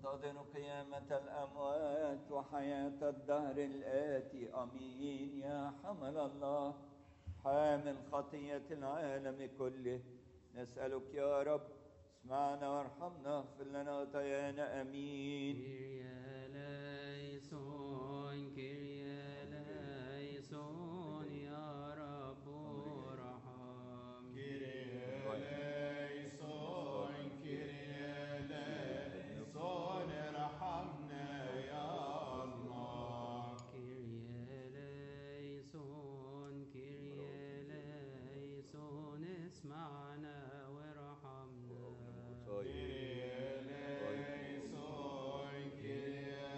ننتظر قيامة الأموات وحياة الدهر الآتي. أمين. يا حمل الله حامل خطية العالم كله، نسألك يا رب اسمعنا وارحمنا اغفر لنا وطيانا. أمين. كيريا ليسون كيريا ليسون يا رب ارحم. كيريا ليسون كيريا ليسون ارحمنا يا الله. كيريا ليسون كيريا ليسون اسمعنا وارحمنا. كيريا ليسون كيريا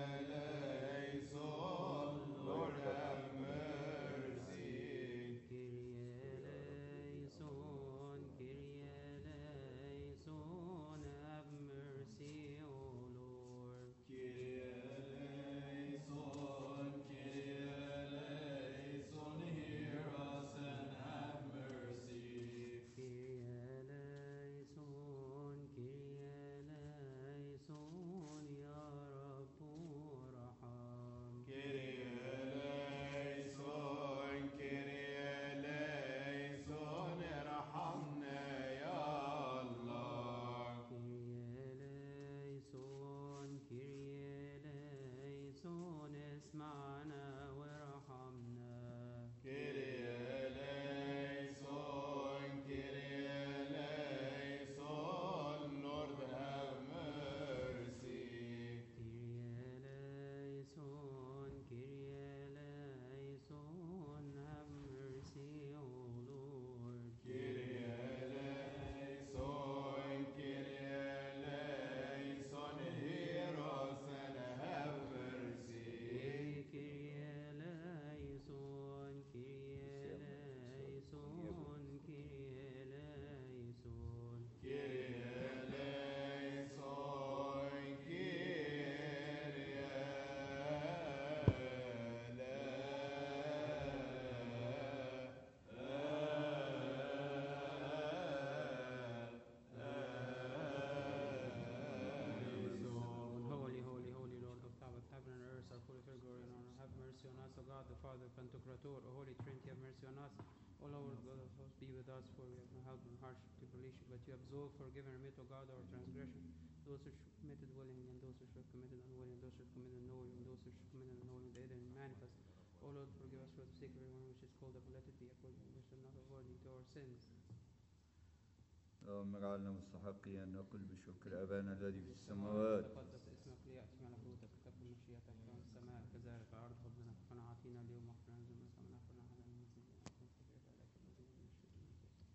ليسون Lord have mercy. كيريا ليسون كيريا ليسون have mercy, O Lord. Kyrie eleison, Kyrie eleison, hear us and have mercy. Kyrie eleison, Kyrie eleison, Ya Rabbu Raham. Kyrie eleison, Kyrie eleison, ارحمنا يا الله. Kyrie eleison, Kyrie eleison, اسمعنا وارحمنا. Kyrie eleison, Kyrie eleison, Lord have mercy. Kyrie eleison, Kyrie eleison, have mercy, O Lord. Kyrie eleison, Kyrie eleison, hear us and have mercy. Kyrie eleison, Kyrie eleison, Kyrie eleison. Kyrie eleison, Holy, holy, holy Lord of heaven and earth, our full of your glory and honor. Have mercy on us, O God, the Father, Pantocrator, O Holy Trinity, have mercy on us. O Lord God of hosts, be with us, for we have no help in hardship, tribulation, but you absolve, forgive, and remit, O God, our transgression, those which have committed willingly, and those which have committed unwillingly, and those which have committed knowingly, and those which have committed unknowingly, the hidden and manifest. O Lord, forgive us for the sake of everyone which is called up, let it be according to wish and not according to our sins. اللهم اجعلنا مستحقين أن نقول بشكر أبانا الذي في السماوات. تقدس اسمك ليأتي ملكوتك، تكن مشيئتك كما في السماء كذلك على الأرض. خبزنا كفنا أعطينا اليوم واغفر لنا ذنوبنا كما نغفر نحن عن المذنبين، ولا تدخلنا في تجربة لكن نجينا من الشرير.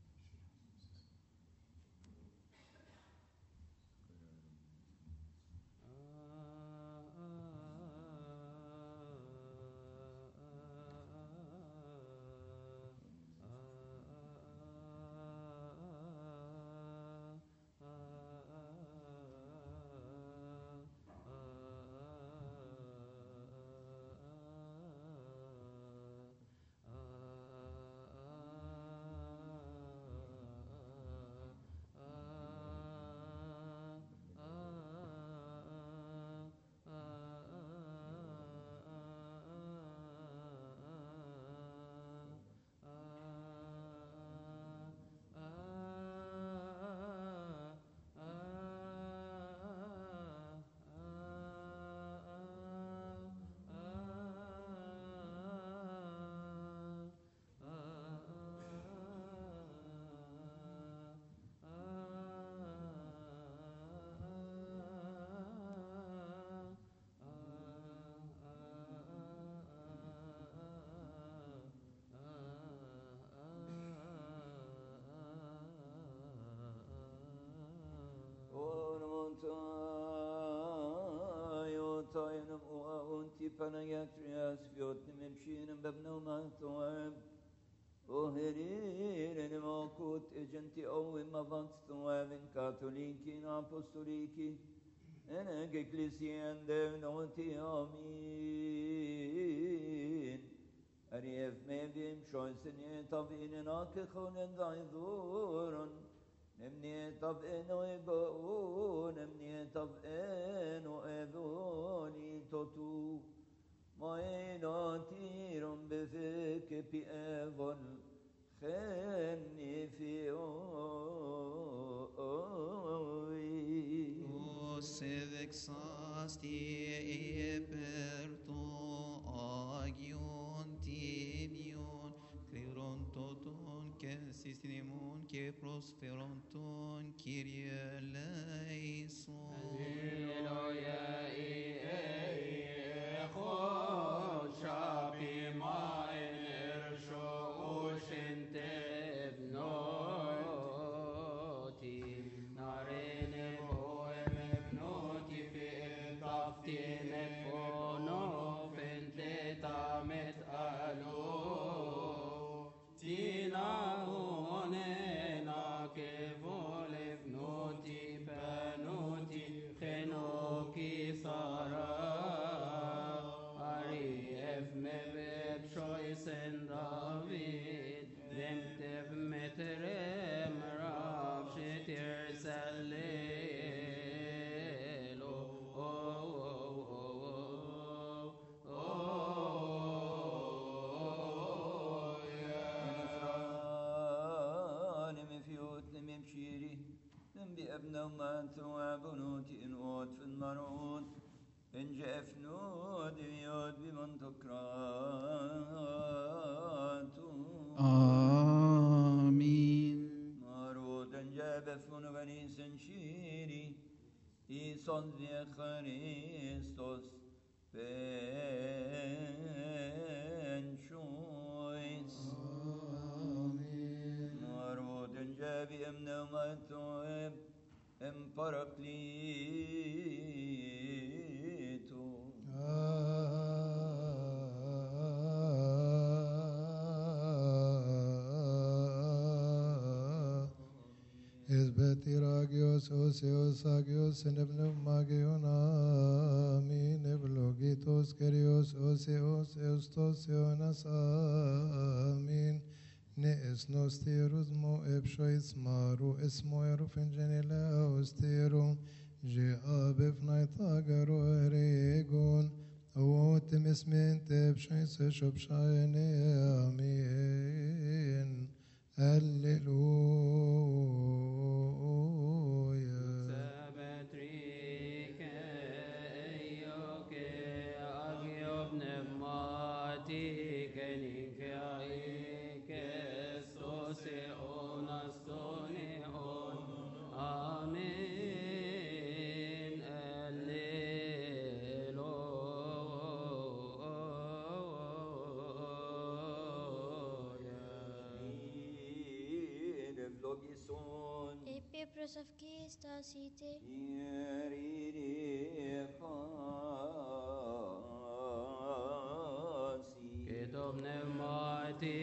Panayatrias Vjotnim Emshirim Babnoma Thoab Oherir Mokut Agenti Oim Avant Thoabin Katolikin Apostoliki Eneg Ecclesian Devnoti Amin Arief Mevim Shoysen Tavin Akechon Daiduron Nemni Taveno Ego Nemni Taveno Sevexasti eperto agion tibion Creron toton que sistemon que prosperonton Kyrie eleison. Alleluia, Echon Shabi Main Ersho Ushente Bnoti Narin Boem Bnoti Fit Taftin Fono Fente Tamet Alo Tina Onena Kevole Bnoti Panuti Chenoki Sara Ari Mebeb Shoisen David Demtev Meterem Rav Shetir Salelo نفران مفيوت نمشيري بأبنا ومات وبنوتي إنوت في المرون إن جاء فنود بيود بمنطقرات آمين. مارود إن جاء بفن بني سنشيري إيصان ذي خريستوس بن شويس مارود إن جاء بأمنا وماتوب إم باراكليتو Esbetiragios Oseos Agios Nebneumagion Amin Evlogitos Kerios Oseos Eustos Eonas Amin Ne esnosterus mo epshois maru esmo erufin genila ostero Je abefnaitagaro eregon Otemis mente epshois eshopshaene Amin Alleluia. Sabatrik Eyoke Agiob Nevmati Kenikyaike Stose Onastone On Amen Alleluia Vlogison Epipros of Kista City, Ketob Nevmati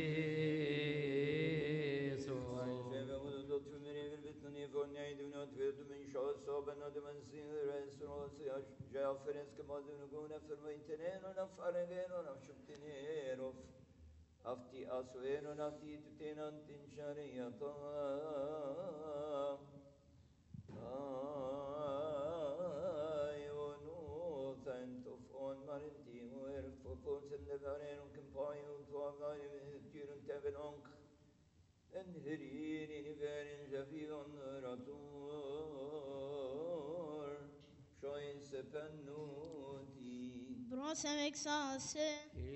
Afti asueno nafti tutenantin shariyata ayonu of on marinti or fopons in the varen companion to agani turun tebenonk en herin in verin javion ratur shoin sepennuti Brosem Exalse,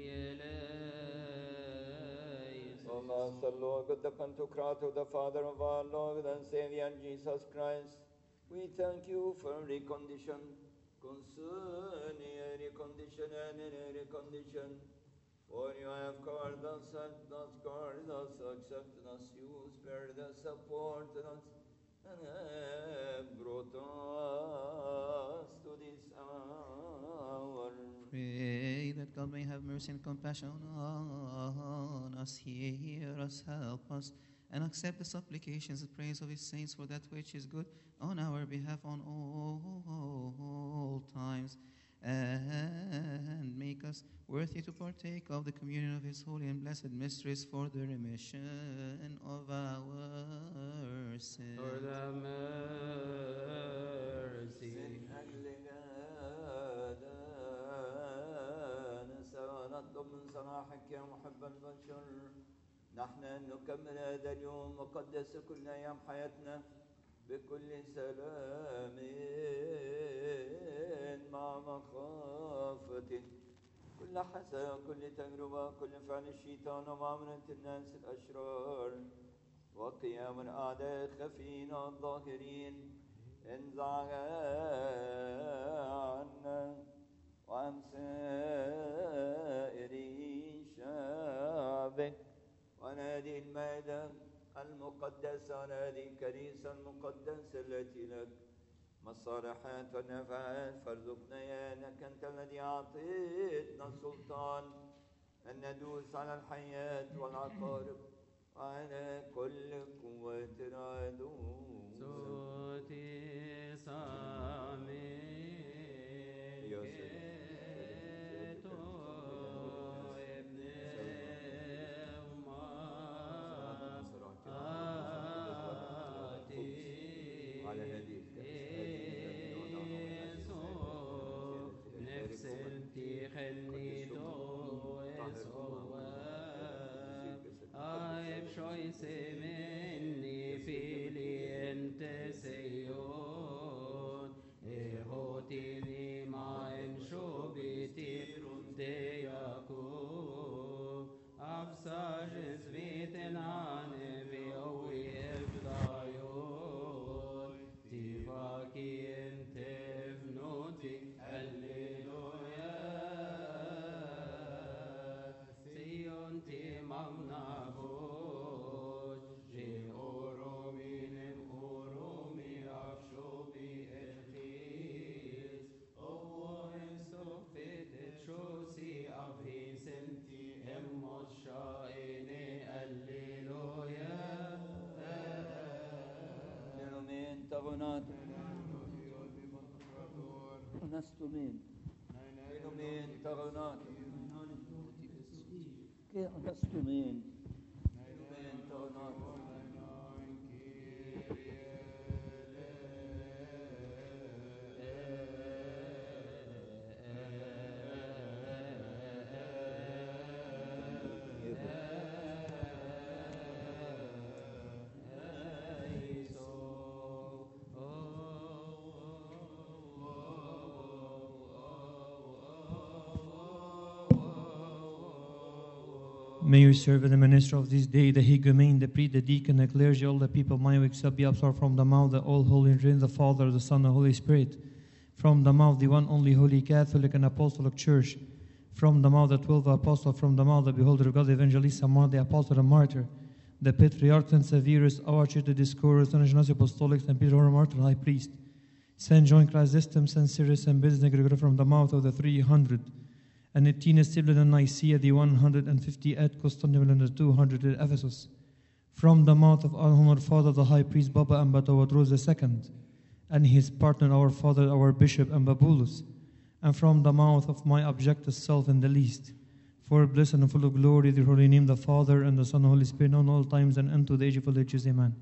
O Master, Lord, God the Pantocrator, the Father of our Lord and Savior Jesus Christ, we thank you for recondition, concerning every condition and in every condition. For you have called us, helped us, guarded us, accepted us, you spared us, supported us, and have brought us to this hour. Pray that God may have mercy and compassion on us, hear us, help us, and accept the supplications and prayers of his saints for that which is good on our behalf on all times, and make us worthy to partake of the communion of his holy and blessed mysteries for the remission of our sins. Lord have mercy. نطلب من صلاحك يا محب البشر نحن أن نكمل هذا اليوم وقدس كل أيام حياتنا بكل سلام كل حسد كل تجربة كل فعل الشيطان ومعاملة الناس الأشرار وقيام الأعداء الخفين الظاهرين انزع عنا وعن سائر شعبك وعن هذه المائدة المقدسة وعن هذه الكنيسة المقدسة التي لك مصالحات والنفعات فارزقنا يا انك انت الذي اعطيتنا السلطان ان ندوس على الحياة والعقارب وعلى كل قوة العدو. صوتي سامي يا سيدي. على هذه Nastumin. Inumin tarunan. Kaya nastumin. Inumin tarunan. May you serve as the minister of this day, the higumen, the priest, the deacon, the clergy, all the people, may you accept be absorbed from the mouth, the all holy and the Father, the Son, the Holy Spirit, from the mouth, the one only holy Catholic and Apostolic Church, from the mouth, the 12 apostles, from the mouth, the beholder of God, the evangelist, Amar, the apostle and martyr, the patriarch and Severus, our church, the discourse, and Ignatius Apostolic, and Peter, our martyr, high priest, Saint John Chrysostom, Saint Cyrus, and Business Gregory, from the mouth of the 300. And 18 Stiblet and Nicaea, the 150 at Constantinople, and the 200 at Ephesus. From the mouth of our honored father, the high priest Baba Ambatawatros II, and his partner, our father, our bishop Ambabulus, and from the mouth of my objective self and the least, for blessed and full of glory, the holy name, the Father, and the Son, and the Holy Spirit, now and all times, and unto the age of all ages. Amen.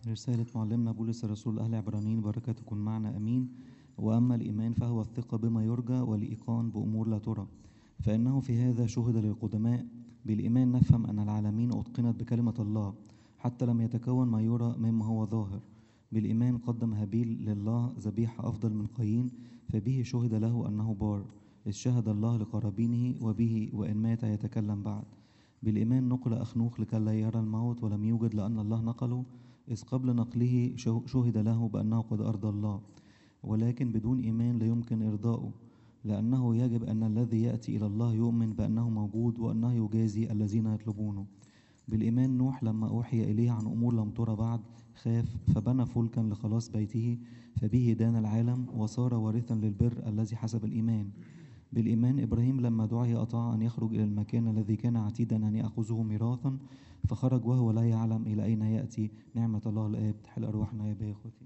رسالة معلمنا بولس الرسول أهل عبرانيين بركة تكون معنا أمين. وأما الإيمان فهو الثقة بما يرجى والإيقان بأمور لا ترى، فإنه في هذا شهد للقدماء. بالإيمان نفهم أن العالمين أتقنت بكلمة الله حتى لم يتكون ما يرى مما هو ظاهر. بالإيمان قدم هابيل لله ذبيحة أفضل من قايين، فبه شهد له أنه بار، إذ شهد الله لقرابينه، وبه وإن مات يتكلم بعد. بالإيمان نقل أخنوخ لكي لا يرى الموت، ولم يوجد لأن الله نقله، إذ قبل نقله شهد له بأنه قد أرضى الله. ولكن بدون إيمان لا يمكن إرضاؤه، لأنه يجب أن الذي يأتي إلى الله يؤمن بأنه موجود وأنه يجازي الذين يطلبونه. بالإيمان نوح لما أوحي إليه عن أمور لم ترى بعد خاف، فبنى فلكا لخلاص بيته، فبه دان العالم وصار وارثا للبر الذي حسب الإيمان. بالإيمان إبراهيم لما دعي أطاع أن يخرج إلى المكان الذي كان عتيدا أن يأخذه ميراثا، فخرج وهو لا يعلم إلى أين يأتي. نعمة الله الآب تحل أرواحنا يا بيه أخوتي.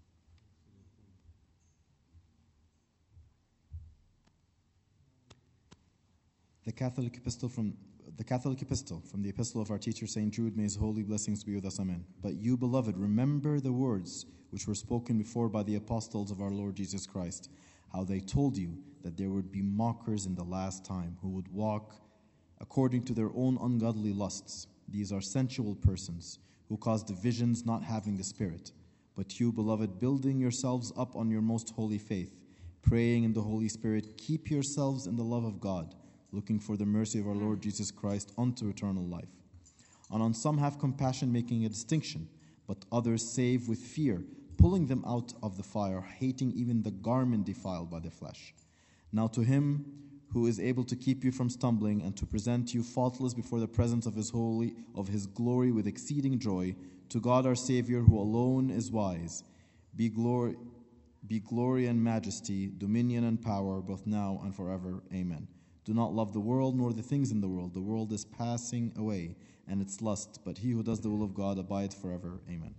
The Catholic Epistle from the Epistle of our teacher Saint Jude, may his holy blessings be with us. Amen. But you, beloved, remember the words which were spoken before by the apostles of our Lord Jesus Christ, how they told you that there would be mockers in the last time, who would walk according to their own ungodly lusts. These are sensual persons, who cause divisions, not having the Spirit. But you, beloved, building yourselves up on your most holy faith, praying in the Holy Spirit, keep yourselves in the love of God, looking for the mercy of our Lord Jesus Christ unto eternal life. And on some have compassion, making a distinction, but others save with fear, pulling them out of the fire, hating even the garment defiled by the flesh. Now to him who is able to keep you from stumbling and to present you faultless before the presence of his glory with exceeding joy, to God our Savior, who alone is wise, be glory and majesty, dominion and power, both now and forever. Amen. Do not love the world nor the things in the world. The world is passing away and its lust, but he who does the will of God abides forever. Amen.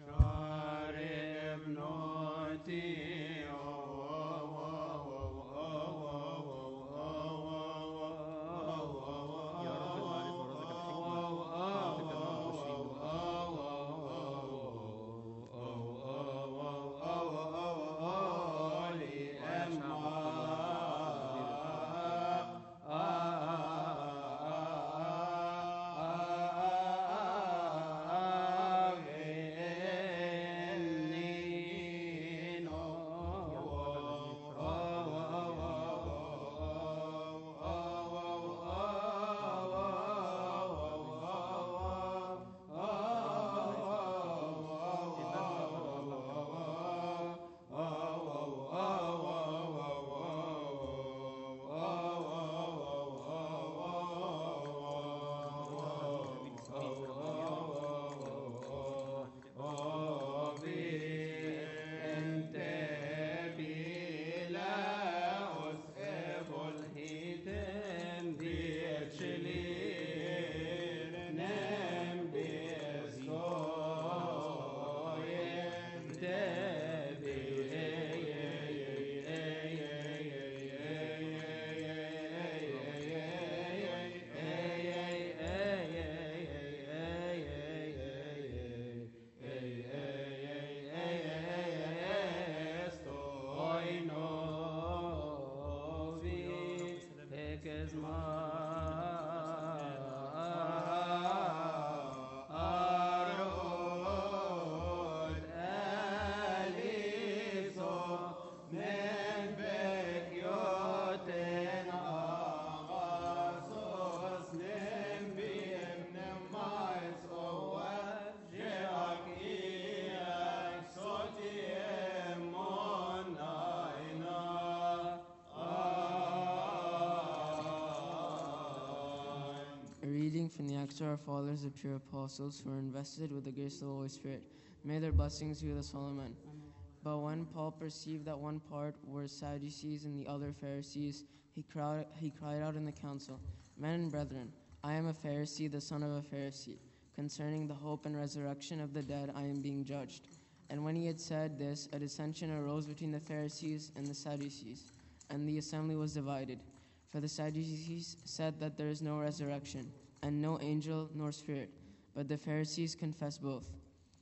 Reading from the Acts of our Fathers, the pure apostles, who were invested with the grace of the Holy Spirit. May their blessings be with us all. Amen. But when Paul perceived that one part were Sadducees and the other Pharisees, he cried out in the council, Men and brethren, I am a Pharisee, the son of a Pharisee. Concerning the hope and resurrection of the dead, I am being judged. And when he had said this, a dissension arose between the Pharisees and the Sadducees, and the assembly was divided. For the Sadducees said that there is no resurrection, and no angel nor spirit, but the Pharisees confess both.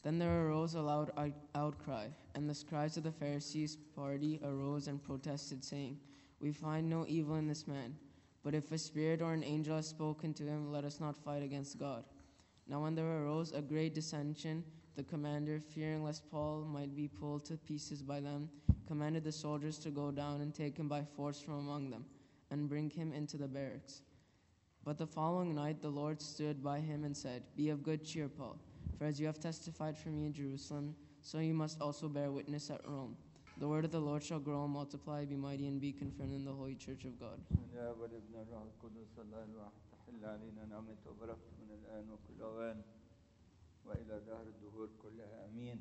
Then there arose a loud outcry, and the scribes of the Pharisees' party arose and protested, saying, "We find no evil in this man. But if a spirit or an angel has spoken to him, let us not fight against God." Now when there arose a great dissension, the commander, fearing lest Paul might be pulled to pieces by them, commanded the soldiers to go down and take him by force from among them, and bring him into the barracks. But the following night the Lord stood by him and said, "Be of good cheer, Paul. For as you have testified for me in Jerusalem, so you must also bear witness at Rome. The word of the Lord shall grow and multiply, be mighty, and be confirmed in the holy church of God." يا والابن الروح القدس الله الواحد تحل علينا نعمته وبركته من الآن وكل أوان وإلى دهر الدهور كلها آمين.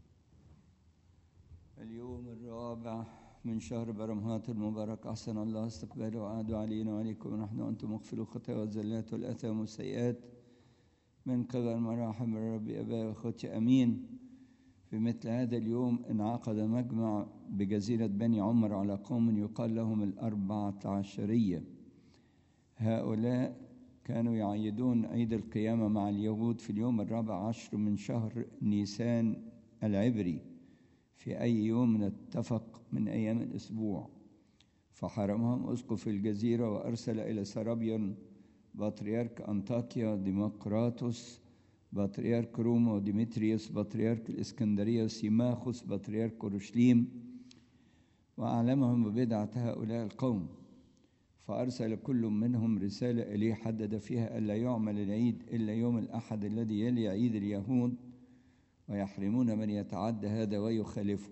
اليوم الرابع من شهر برمهات المبارك أحسن الله استقباله وعاده علينا وعليكم ونحن أنتم مغفروا الخطايا والزلات والآثام والسيئات من قبل مراحم الرب أبائي وأخوتي آمين. في مثل هذا اليوم انعقد مجمع بجزيرة بني عمر على قوم يقال لهم 14. هؤلاء كانوا يعيدون عيد القيامة مع اليهود في اليوم 14 من شهر نيسان العبري في أي يوم نتفق من أيام الأسبوع. فحرمهم أسقف الجزيرة وأرسل إلى سرابيون بطريرك أنطاكيا ديمقراطوس بطريرك روما وديمتريوس بطريرك الإسكندرية وسيماخوس بطريرك أورشليم وأعلمهم ببدعة هؤلاء القوم. فأرسل كل منهم رسالة إليه حدد فيها ألا يعمل العيد إلا يوم الأحد الذي يلي عيد اليهود ويحرمون من يتعدى هذا ويخالفه.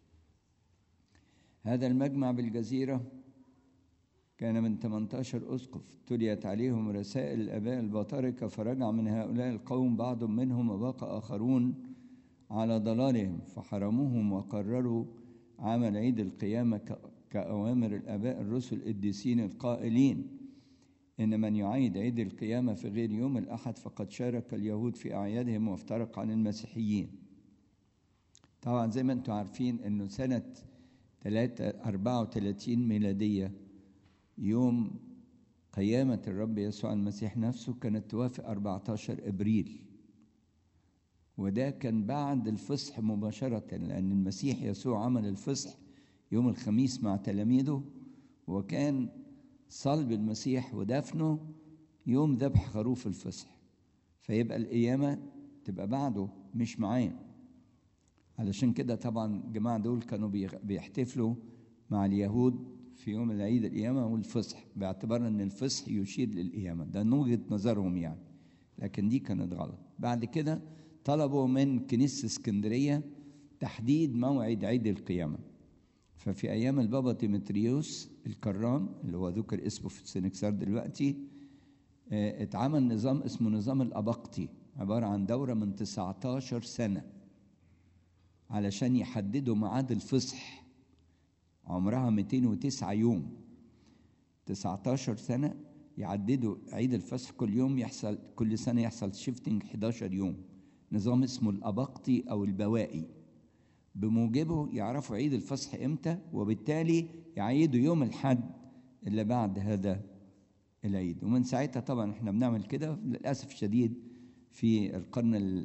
هذا المجمع بالجزيرة كان من 18 أسقف تليت عليهم رسائل الآباء البطاركة، فرجع من هؤلاء القوم بعض منهم وبقى آخرون على ضلالهم فحرموهم وقرروا عمل عيد القيامة كأوامر الآباء الرسل القديسين القائلين إن من يعيد عيد القيامة في غير يوم الأحد فقد شارك اليهود في أعيادهم وافترق عن المسيحيين. طبعا زي ما أنتم عارفين إنه سنة 34 ميلادية يوم قيامة الرب يسوع المسيح نفسه كانت توافق 14 إبريل، وده كان بعد الفصح مباشرة، لأن المسيح يسوع عمل الفصح يوم الخميس مع تلاميذه، وكان صلب المسيح ودفنه يوم ذبح خروف الفصح، فيبقى القيامة تبقى بعده مش معاه. علشان كده طبعا الجماعة دول كانوا بيحتفلوا مع اليهود في يوم العيد القيامة والفصح، باعتبار ان الفصح يشير للقيامة. ده من وجهة نظرهم يعني، لكن دي كانت غلط. بعد كده طلبوا من كنيسة اسكندرية تحديد موعد عيد القيامة، ففي أيام البابا ديمتريوس الكرام اللي هو ذكر اسمه في السنكسار دلوقتي اتعمل نظام اسمه نظام الأباقطي، عبارة عن دورة من 19 سنة علشان يحددوا ميعاد الفصح، عمرها 209 يوم. 19 سنة يعددوا عيد الفصح، كل يوم يحصل، كل سنة يحصل شيفتنج 11 يوم، نظام اسمه الأباقطي أو البوائي. بموجبه يعرفوا عيد الفصح إمتى، وبالتالي يعيدوا يوم الحد اللي بعد هذا العيد. ومن ساعتها طبعا احنا بنعمل كده. للأسف الشديد في القرن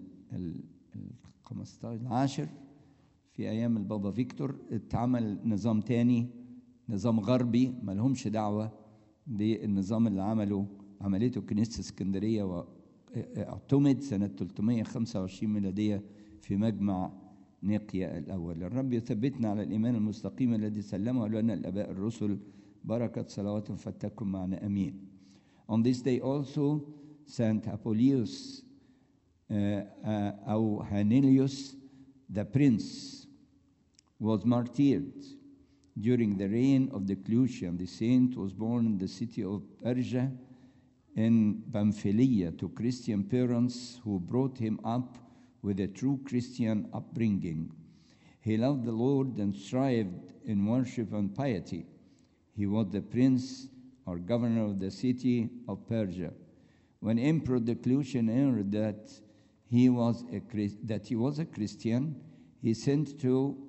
ال15 في أيام البابا فيكتور اتعمل نظام تاني، نظام غربي ما لهمش دعوة بالنظام اللي عملته كنيسة اسكندرية، واعتمد سنة 325 ميلادية في مجمع نيقيا الأول. الرب يثبتنا على الإيمان المستقيم الذي سلمه لنا الآباء الرسل، بركة صلوات فتكن معنا أمين. On this day also Saint Apollonius أو Hanelius the prince was martyred during the reign of Diocletian. The saint was born in the city of Persia in Pamphylia to Christian parents who brought him up with a true Christian upbringing. He loved the Lord and strived in worship and piety. He was the prince or governor of the city of Persia. When Emperor Diocletian heard that he was a Christian, he sent to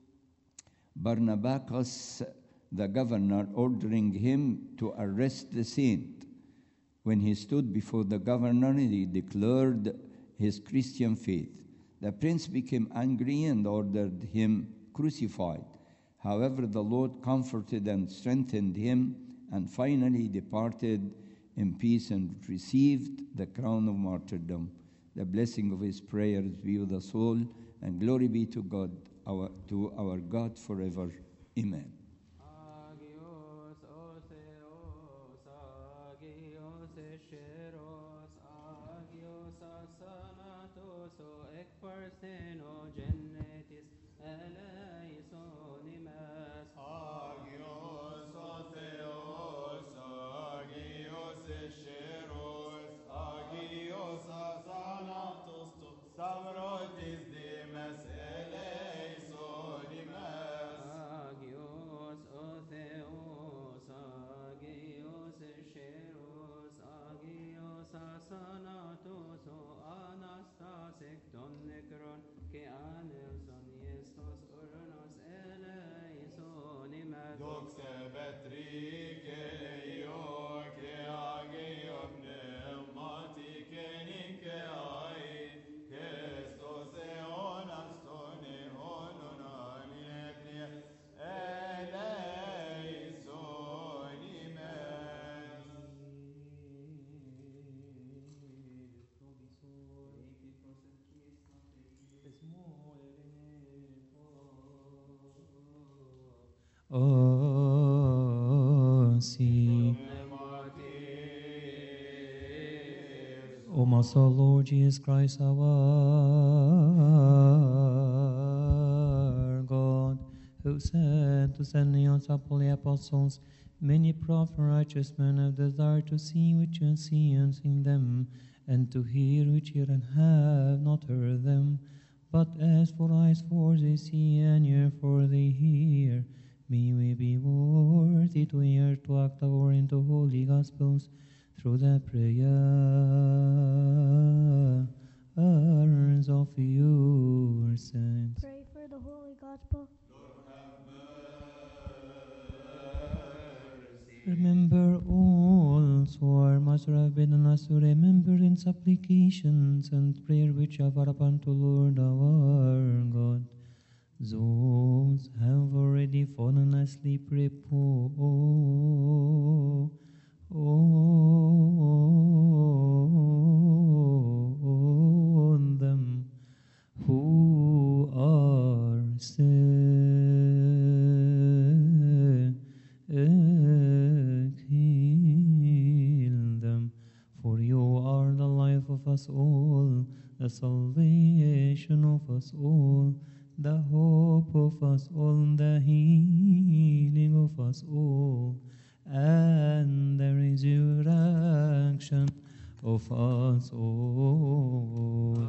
Barnabas, the governor, ordering him to arrest the saint. When he stood before the governor, he declared his Christian faith. The prince became angry and ordered him crucified. However, the Lord comforted and strengthened him, and finally departed in peace and received the crown of martyrdom. The blessing of his prayers be with us all, and glory be to God, our God forever. Amen. Agios oseos, agios esheros, agios asanatos, o ekparsteno genetis eleisonimes. Agios otheos, agios esheros, agios asanatos, savrotis dimes eleisonimes. Agios otheos, agios esheros, agios asanatos, o anastasik ton necron, que anelson iestos urnos eleisonimes. Doxe petrike io, che agio pneumatike nike ai, che estos eonas tone honon amineknie, see. O most Lord Jesus Christ, our God, who said to send the holy apostles, many prophets and righteous men have desired to see which you see and sing them, and to hear which hear and have not heard them. But as for eyes, for they see, and ear, for they hear, may we be worthy to hear, to act according to holy gospels, through the prayers of your saints. Pray for the Holy Gospel. Remember also our Master have bidden us to remember in supplications and prayer which have upon to Lord our God. Those have already fallen asleep, repose on them who are sick. Heal them, for you are the life of us all, the salvation of us all, the hope of us all, the healing of us all, and the resurrection of us all.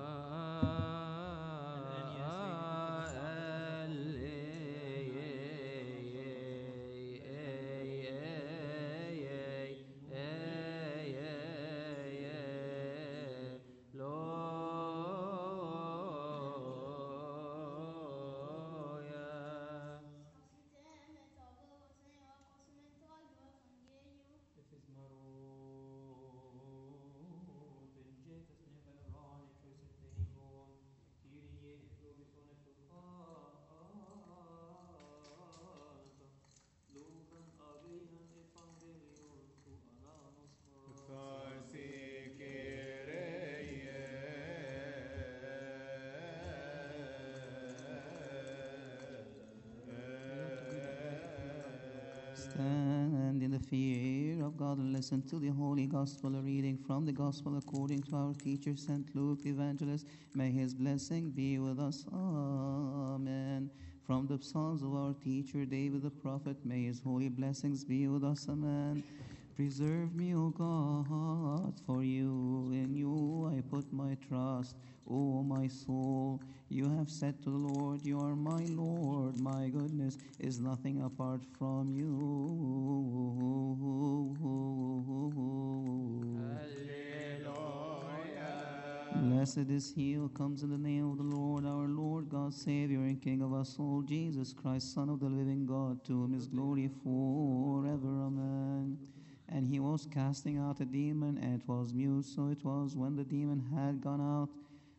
Stand in the fear of God and listen to the Holy Gospel, a reading from the Gospel according to our teacher, St. Luke the Evangelist. May his blessing be with us. Amen. From the Psalms of our teacher, David the prophet, may his holy blessings be with us. Amen. Preserve me, O God, for you, in you I put my trust. O my soul, you have said to the Lord, you are my Lord. My goodness is nothing apart from you. Blessed is he who comes in the name of the Lord, our Lord, God, Savior and King of us all, Jesus Christ, Son of the living God, to whom is glory forever. Amen. And he was casting out a demon, and it was mute. So it was when the demon had gone out,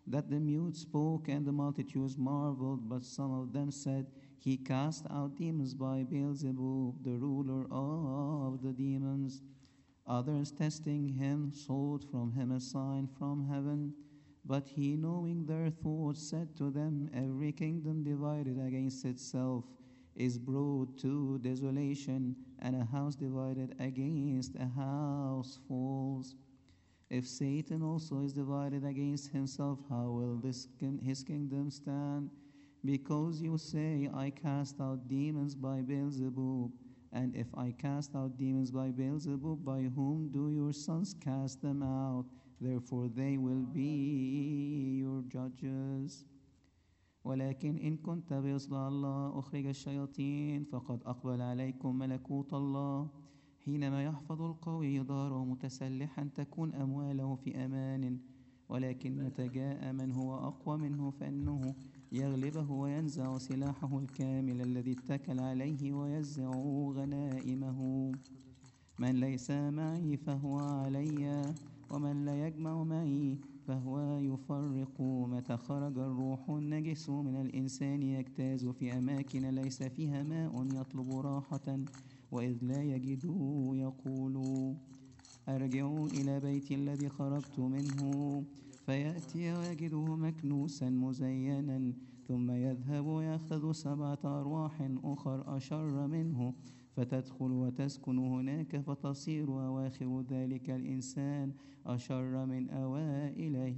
that the mute spoke and the multitudes marveled, but some of them said, He cast out demons by Beelzebub, the ruler of the demons. Others, testing him, sought from him a sign from heaven. But he, knowing their thoughts, said to them, Every kingdom divided against itself is brought to desolation, and a house divided against a house falls. If Satan also is divided against himself, how will his kingdom stand? Because you say, I cast out demons by Beelzebub. And if I cast out demons by Beelzebub, by whom do your sons cast them out? Therefore they will be your judges. ولكن إن كنت بإصبع الله أخرج الشياطين فقد أقبل عليكم ملكوت الله. حينما يحفظ القوي داره متسلحا تكون أمواله في أمان، ولكن متى جاء من هو أقوى منه فإنه يغلبه وينزع سلاحه الكامل الذي اتكل عليه ويزع غنائمه. من ليس معي فهو علي، ومن لا يجمع معي فهو يفرق. متى خرج الروح النجس من الإنسان يجتاز في أماكن ليس فيها ماء يطلب راحة، وإذ لا يجدوا يقول أرجعوا إلى بيتي الذي خرجت منه، فيأتي ويجده مكنوسا مزينا، ثم يذهب ويأخذ 7 أرواح أخر أشر منه فتدخل وتسكن هناك، فتصير أواخر ذلك الإنسان أشر من أوائله.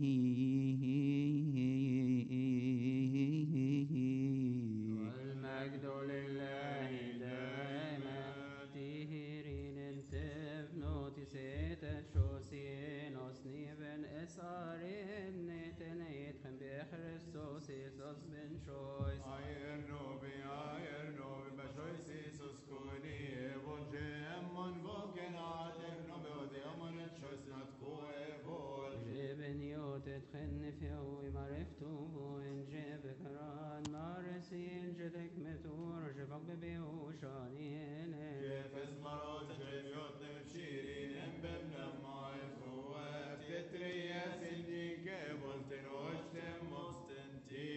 والمجد لله دائما تهرين تفنوتي ستشوسين أصنيبن إسارين نتنيت خم بخريستوس إيسوس بن شويس Ayernobi Bashois Jesus Kuni Evonjem Mon Voken Aternobi Odeamon et Shois Nat Koevol جبن يوتد خن في هوي معرفتو وإن جيب كران مارسين جدك متور جبق ببيوشانين Jefes Marot Jeviot Nemshirin Embebna Maet Koev Tetrias Indike Volten Oshtem Mostenti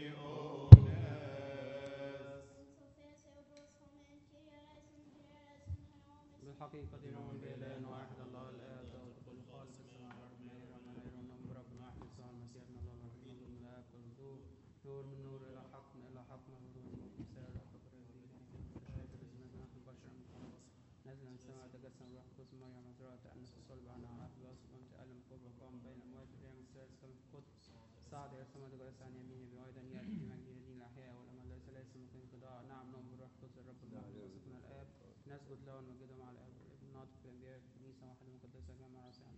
بالحقيقة نؤمن بإله واحد الله الآب الكل خالق السماء والأرض منيرا نؤمن برب واحد يسوع المسيح ابن الله الوحيد من الآب والنور نور من نور إلى حق مولود سائر الخبر شهادة الزمان نحن بشر مخلص نزل من السماء تجسم الروح القدس مريم عذراء تأنس الصلب عن عهد الأصل وتألم قرب وقام بين الأموات في اليوم الثالث كما في القدس صعد إلى السماء تجلس عن يمينه وأيضا يأتي في مجد الدين الأحياء والأمل ليس ممكن انقضاء. نعم نؤمن بالروح القدس الرب الواحد وسكن الآب نسجد له ونمجده مع الآب والابن ناطق في الأنبياء في الكنيسة واحدة مقدسة جامعة راسعة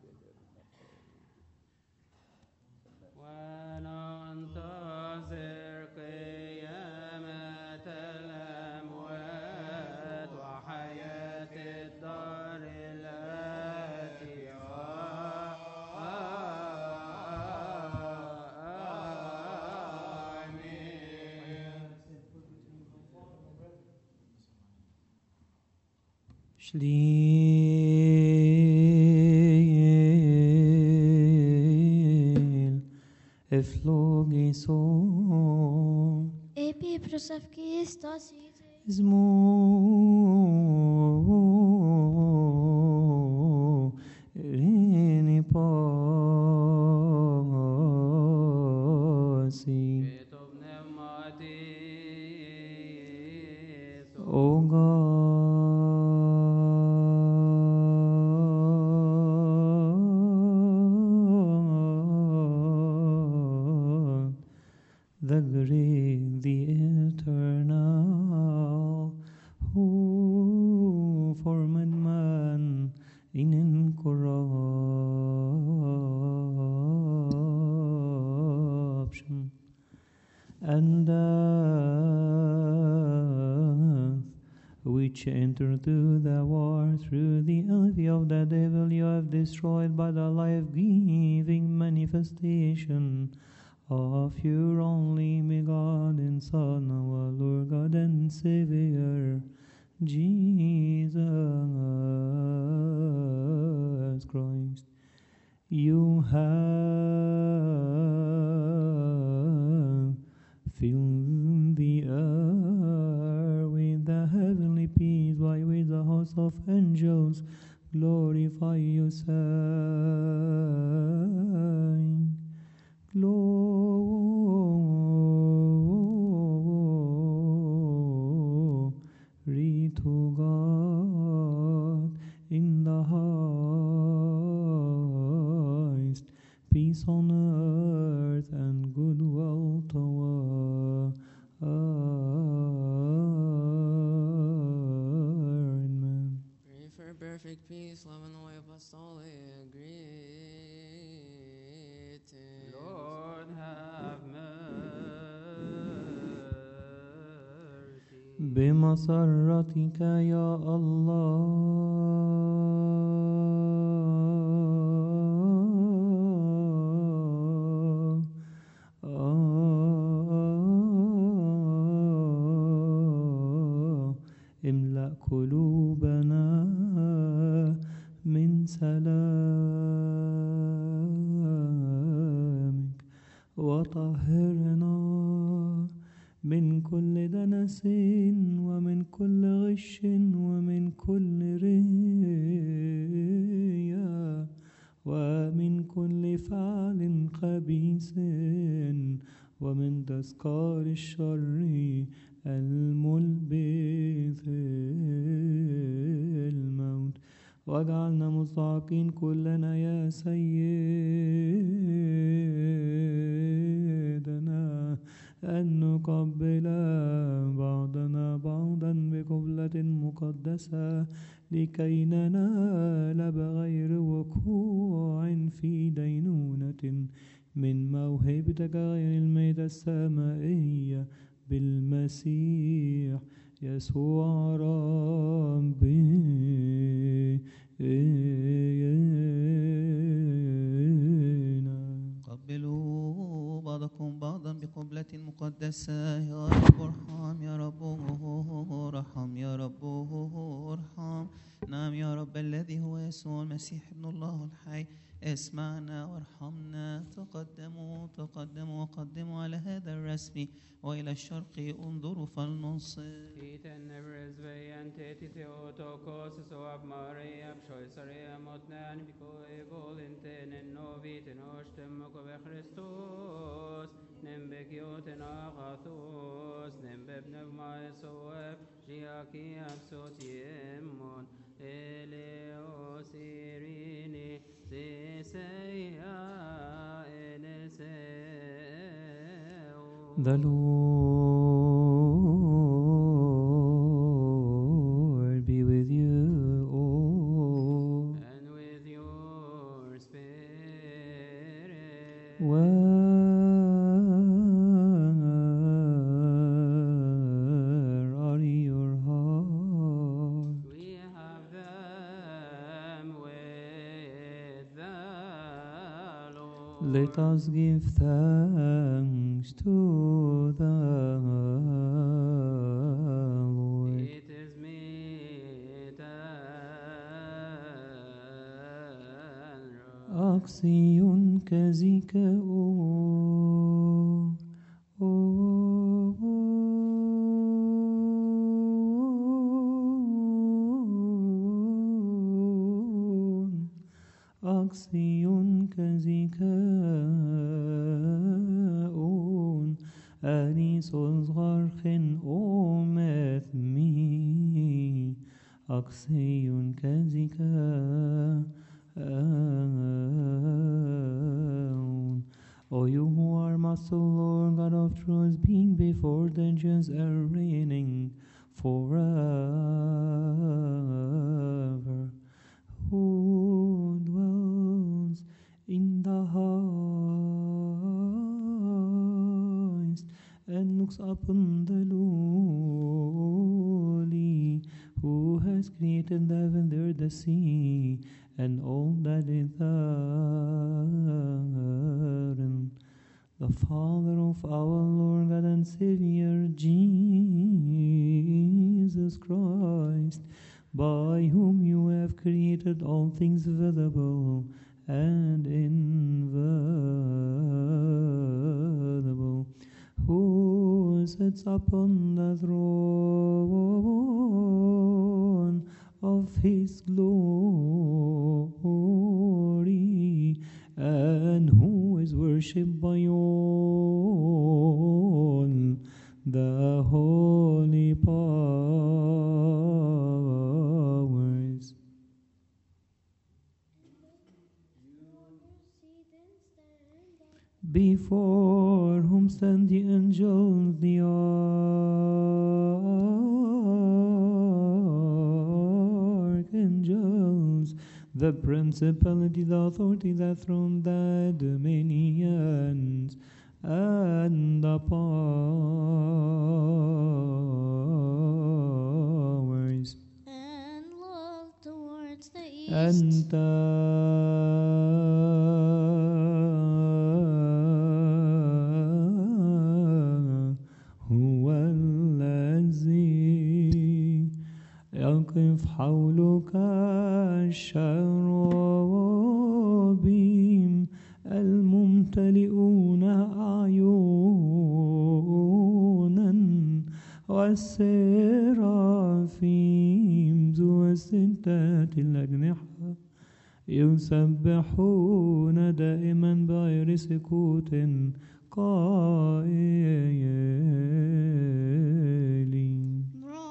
وننتظر قيامة الأموات وحياة الدار الآتية. Slil eflogisom Epi prosavkistos zmo rini pasi O God, the great, the eternal, who formed man in incorruption, and death, which entered through the war, through the envy of the devil, you have destroyed by the life-giving manifestation of your only begotten Son, our Lord God and Savior, Jesus Christ. You have host of angels glorify you, saying, Glory to God in the highest, peace on earth and goodwill toward men. Pray for perfect peace, love, and the way apostolic greeting. Lord, have mercy. بمسرتك يا الله املأ قلوبنا من سلامك وطهرنا من كل دنس ومن كل غش ومن كل رياء ومن كل فعل خبيث ومن تذكار الشر الملبث الموت واجعلنا مستحقين كلنا يا سيدنا أن نقبل بعضنا بعضا بقبلة مقدسة لكي ننال بغير وقوع في دينونة من موهبتك غير الميتة السمائية بالمسيح يسوع ربنا. قبلوا بعضكم بعضا بقبلة مقدسة. يا رب ارحم، يا رب ارحم، يا رب ارحم. نعم يا رب الذي هو يسوع المسيح ابن الله الحي، اسمعنا وارحمنا. تقدموا وقدموا على هذا الرسم، وإلى الشرق انظروا فلننصت. Iten nevres veien teti Theotokos so ab Maria psoisaria motnan biko evolenten en noviten ostem mokove Christos nembekioten agathos nembebnev maesoeb jiaki absotiemon eleos irini zeseia eneseu. The Lord be with you all. And with your spirit. Where are your hearts? We have them with the Lord. Let us give thanks to the Lord. It is meet and right. Axion kazika Axion kazikaon Anison zgarchen omethmi Axion kazikaon. O you who are master, Lord God of truth, being before the ages and reigning forever, who dwells in the highest and looks upon the lowly, who has created the heaven, the earth, the sea, and all that is therein, the Father of our Lord God and Savior Jesus Christ, by whom you have created all things visible and invisible, who sits upon the throne of his glory, and who is worshipped by all the holy powers. Before whom stand the angels, the archangels, the principality, the authority, the throne, the dominions, and the powers. And look towards the east. أنت هو الذي يقف حولك الشرابيم الممتلئون أعينا والسرافيم ذو الستة الأجنحة يسبحون دائما بغير سكوت قائلين.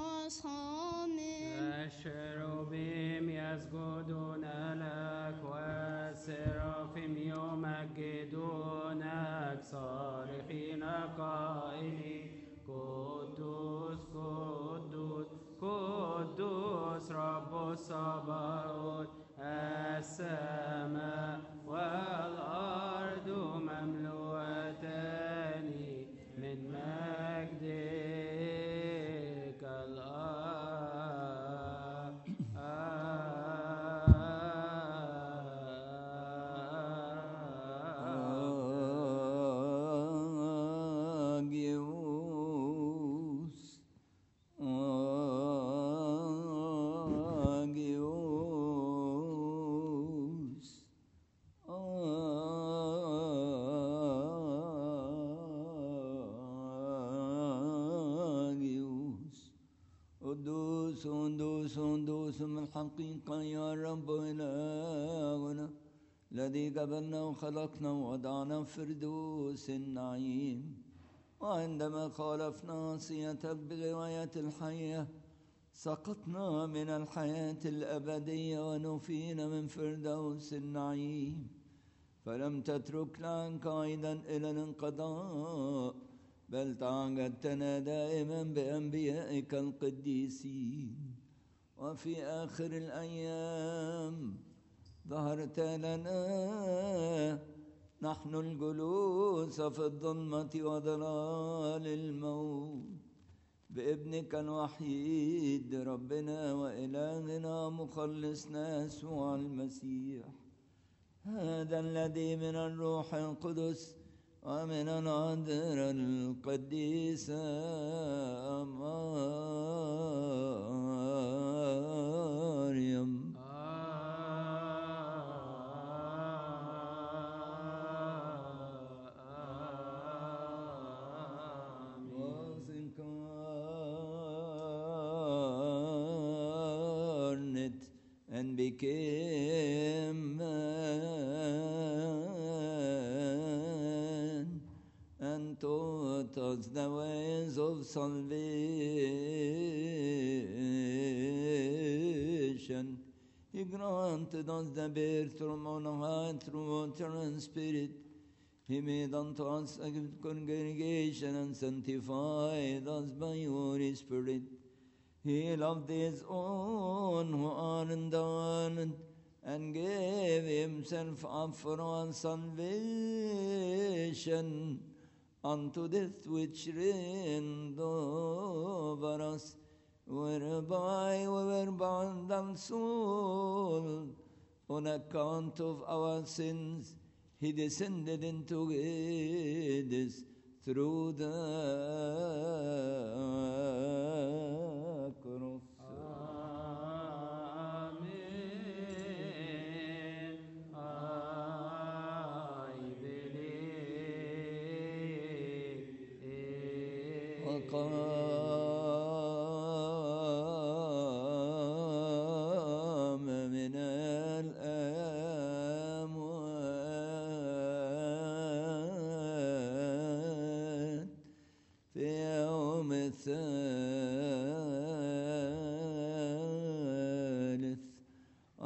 الشروبيم يسجدون لك والسرافيم يمجدونك صارخين قائلين قدوس قدوس قدوس رب الصباوت السماء والأرض مملوءتان من مجدك قدوس من الحقيقة يا رب إلهنا الذي قبلنا وخلقنا ووضعنا في فردوس النعيم، وعندما خالفنا عصيتك بغواية الحياة سقطنا من الحياة الأبدية ونفينا من فردوس النعيم، فلم تتركنا عنك أيضا إلى الانقضاء، بل تعهدتنا دائما بأنبيائك القديسين. وفي آخر الأيام ظهرت لنا نحن الجلوس في الظلمة وضلال الموت بابنك الوحيد ربنا وإلهنا مخلصنا يسوع المسيح، هذا الذي من الروح القدس ومن العذراء القديسة مريم was incarnate and became man and taught us the ways of salvation. He granted us the birth from on high through water and spirit. He made unto us a congregation and sanctified us by your Spirit. He loved his own who are undone and gave himself up for our salvation unto death which reigned over us, whereby we were bound and sold on account of our sins. He descended into Hades through the cross. Amen. I believe.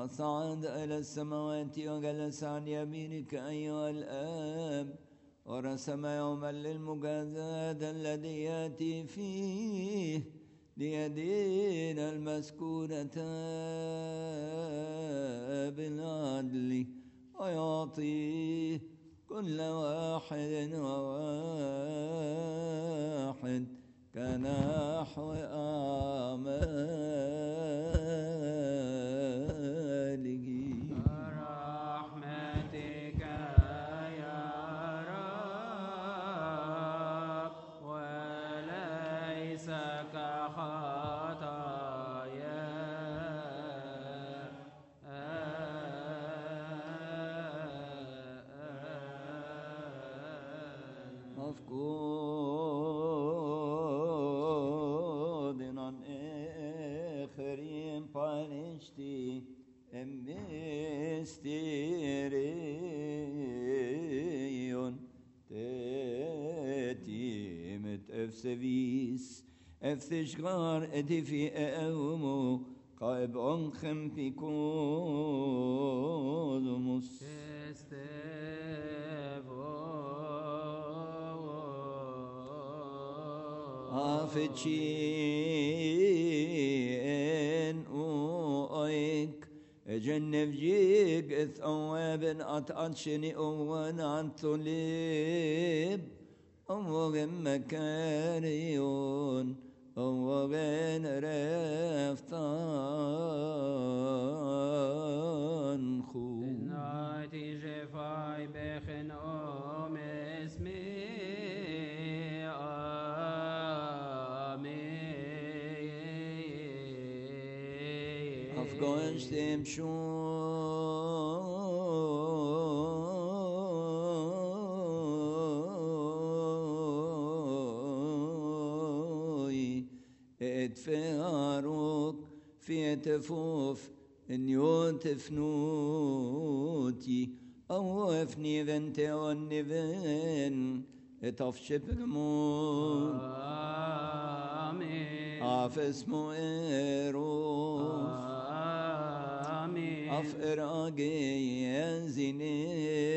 فصعد إلى السماوات وجلس عن يمينك أيها الآب ورسم يوما للمجازاة الذي يأتي فيه ليدين المسكونة بالعدل ويعطيه كل واحد وواحد كنحو أعماله. برحمتك يا رب وليس كخطايا مفقود عن آخرين بانشتي مستيريون تاتيمت افسفيس افتشغار ادفي اومو قائب انخم في كوزموس آفتشين أويك جنب جيك ثواب أتعشني أوان عن طليب أوغن مكاريون أوغن رفتان خو ناتي جفاي بخن أم اسمي أفقاش تمشوي اتفاروك في تفوف ان يوتفنوتي او افني بنت والنبن اتفشب الموت آمين اسمه إيروف آمين أفراجي ينزني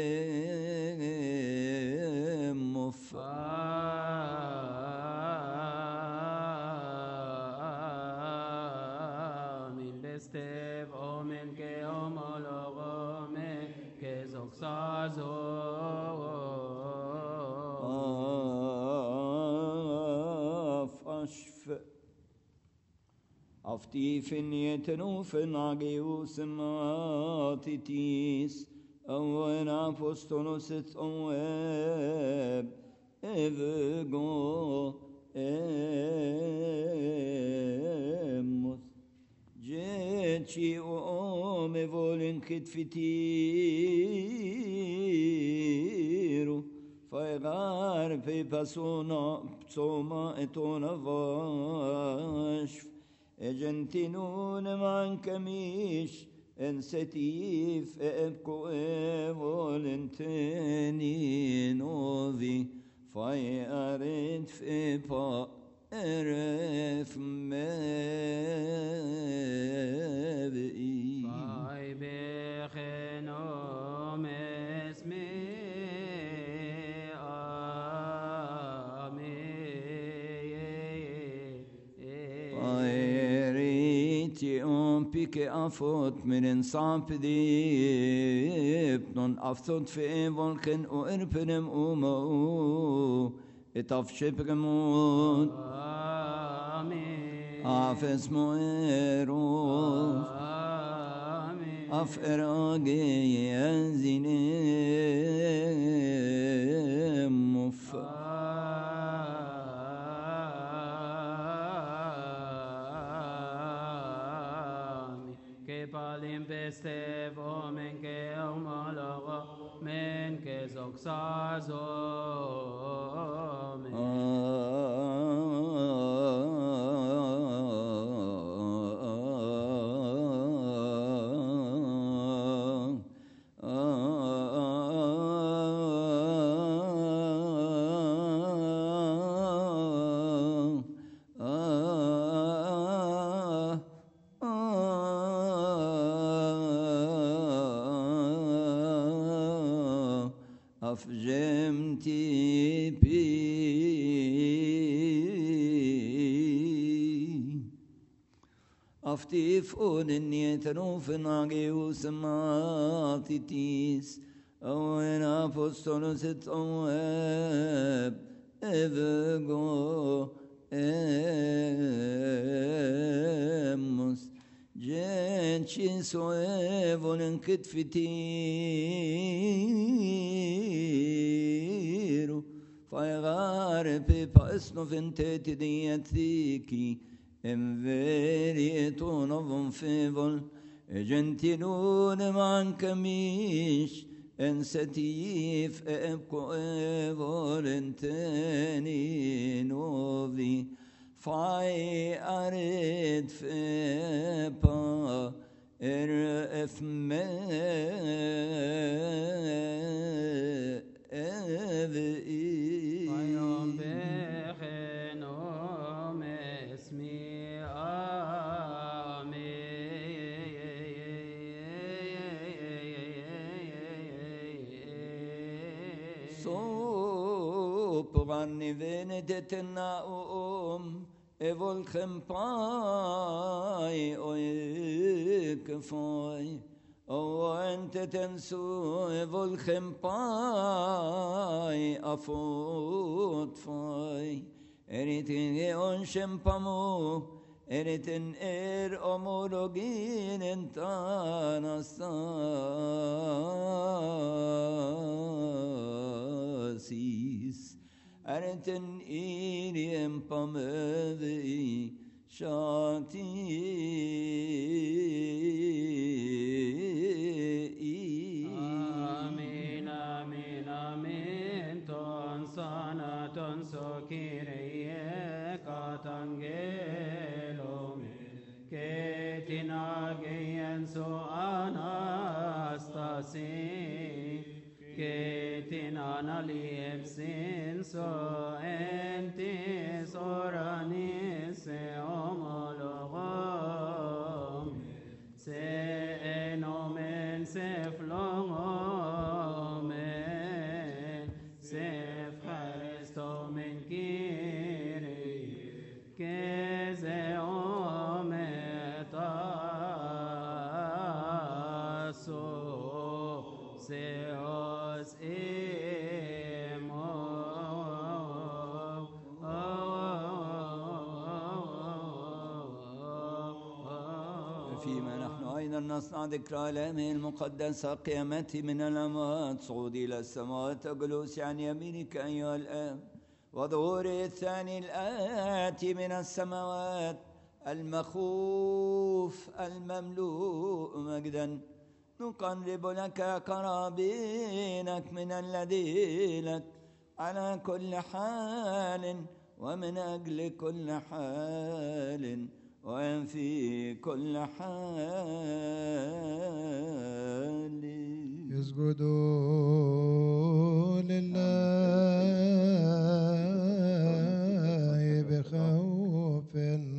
مف آمين بستيف أومن كي أمولوغومن كي زوكسازو أفتيفن يتنوفن عجيوس ماتيتيس أوين أبوستولوس أواب إفغو إموس جيتشي أومي فولن كتفتيرو فيغار في بسونا بسوما إتونا فاشف اجنتنون معن كميش انستيف ابكو فولنتيني نوفي فاي اريد في با ارف مبئي فاي بخنوم اسمي Pike afot med en sampedip non aftot fe volken og erpenem oma o et afshepgemot Amen afes moeros Amen af erage yenzine mufa Beste vomen ke omologo men ke zoxazo of GMTP. Aftif unin yetenufin ageus matitis, owen apostolus et oeb, evego emus, gencis oevon in kitfitiru, faegare pepa esnoventeti diathiki, em verieton ovum fevol, e gentilune mancamish, en setif epco evolenteni novi, fai aret fepa, efme evi. Fayom bechenom esmi Pogani venedetena evolchem pai oekefoi o entetensu evolchem pai afot foi eritin on shempamu eritin omologin entanasis Arten iriem pamevi shati. Amen, amen, amen. Ton sana ton so kyrie katangelum. Ketina geyen so anastasi. Ketina naliepsin so entis oranis se homologom se enomen se flogomen se Christomen Kyrie que se ometaso se os فيما نحن أيضا نصنع ذكرى الأيام المقدسة قيامتي من الأموات صعودي إلى السماوات جلوسي عن يمينك أيها الآب وظهوري الثاني الآتي من السماوات المخوف المملوء مجدا نقرب لك قرابينك من الذي لك على كل حال ومن أجل كل حال وفي كل حال يسجدوا لله بخوف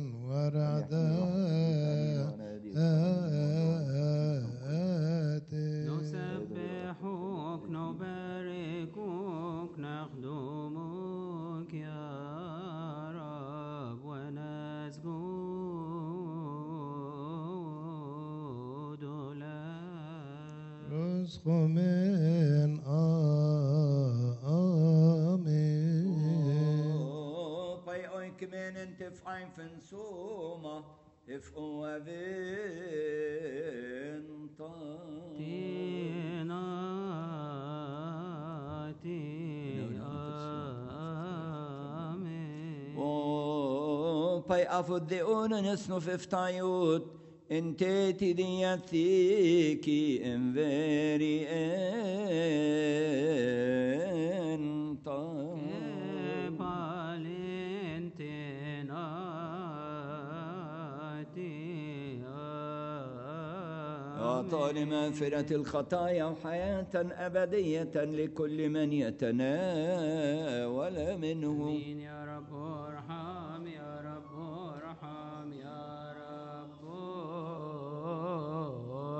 ورعداء نسبحك نباركك نخدمك يا رب ونسجد لك رزق من آمين Pai oik men inte framför soma if oaventa Pai afud de onenes no fiftayut inteti diathiki enveri enta أعطاني مغفرة الخطايا وحياة أبدية لكل من يتناول منه آمين يا رب ارحم يا رب ارحم يا رب ارحم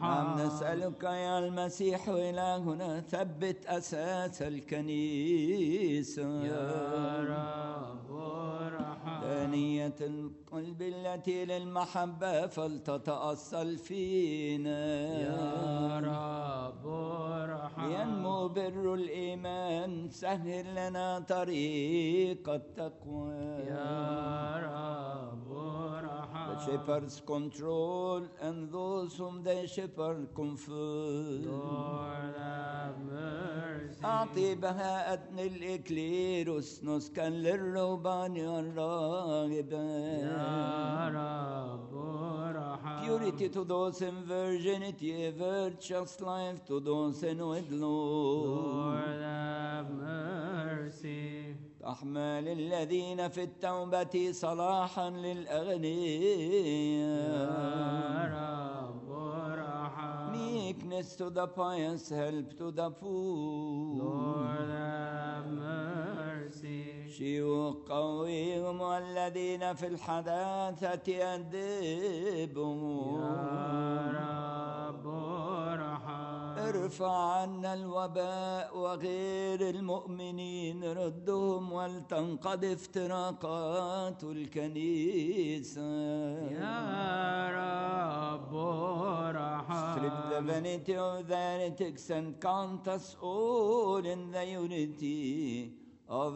نعم نسألك يا المسيح إلهنا ثبت أساس الكنيسة يا رب ارحم دانية القلب التي للمحبة فلتتأصل فينا يا رب ارحم ينمو بر الإيمان سهل لنا طريق التقوى يا رب ارحم The shepherds control and those whom they shepherd comfort. Lord have mercy. أعطي بهاءة الإكليروس نسكا للرهبان الراغبين. يا رب ارحم. Purity to those in virginity, a virtuous life to those in wedlock. Lord have mercy. أحمال الذين في التوبة صلاحا للأغنياء. يا رب ارحم. Meekness to the pious, help to the poor. Lord have mercy. شيوخ قويهم الذين في الحداثة أدبهم. يا رب ارحم. ارفع عنا الوباء وغير المؤمنين ردهم ولتنقض افتراقات الكنيسة. يا رب ارحم. Strip the vanity of the heretics and count us all in the unity of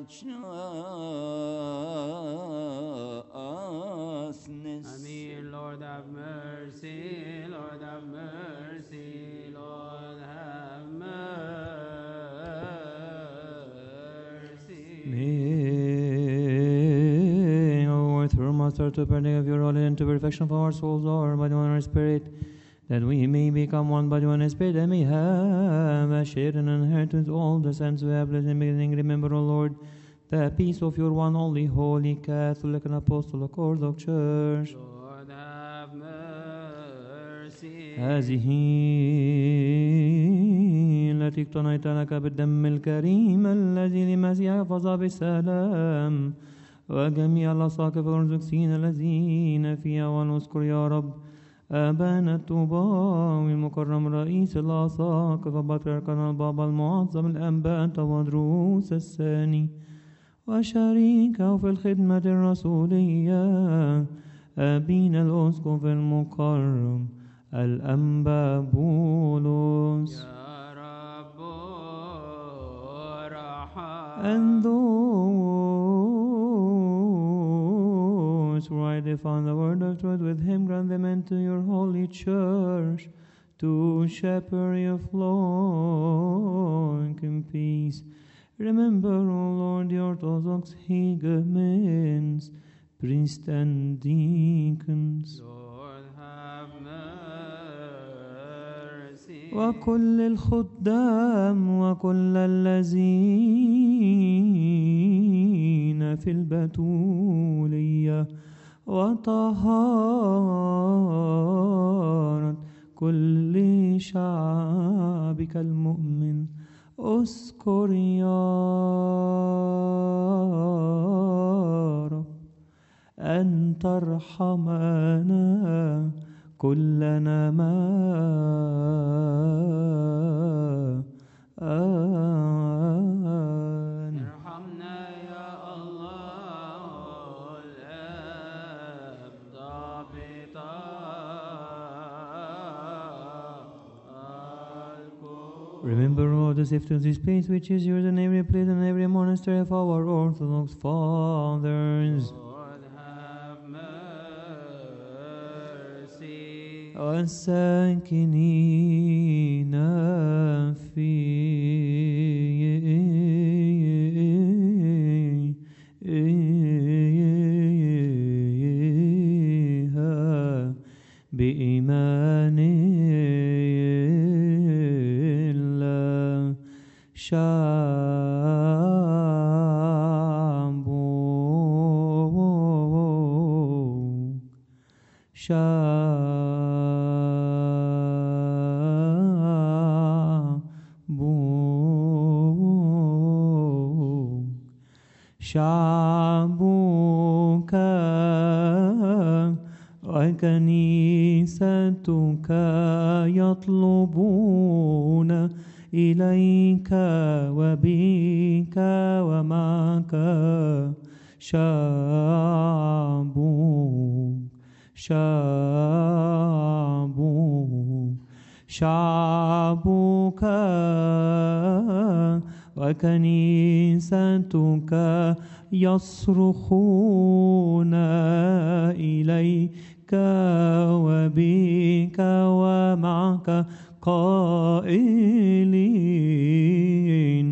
righteousness. Amen. Lord have mercy. Lord have mercy. Lord have mercy. May our through Master to partake of your holy and to perfection of our souls, our body and our spirit, that we may become one body, one spirit, and may have a share in inheritance all the saints who have blessed in beginning. Remember, O Lord, the peace of your one only holy Catholic and Apostolic Orthodox Church. Lord have mercy. هذه التي اقتنيت لك بالدم الكريم الذي لمسيح حفظها بالسلام وجميع الأساقفة والأرثوذكسيين الذين فيها ونذكر يا رب أبانا الطوباوي المكرم رئيس الأساقفة بطريركنا البابا المعظم الأنبا تودروس الثاني وشريكه في الخدمة الرسولية أبينا الأسقف المكرم الأنبا بولس. يا رب ارحم. And those who rightly found the word of truth with him, grant them into your holy church to shepherd your flock in peace. Remember, O Lord, the Orthodox hegumens, priests and deacons, Lord have mercy. وكل الخدام وكل الذين في البتولية وطهارة كل شعبك المؤمن اذكر يا رب أن ترحمنا كلنا ارحمنا يا الله الآب ضابط Remember all the gift of this place which is yours in every place and every monastery of our Orthodox fathers. Lord have mercy. والساكنين فيها بإيمان الله شعبك وكنيستك يطلبون إليك وبك ومعك شعبك وكنيستك يصرخون إليك وبك ومعك قائلين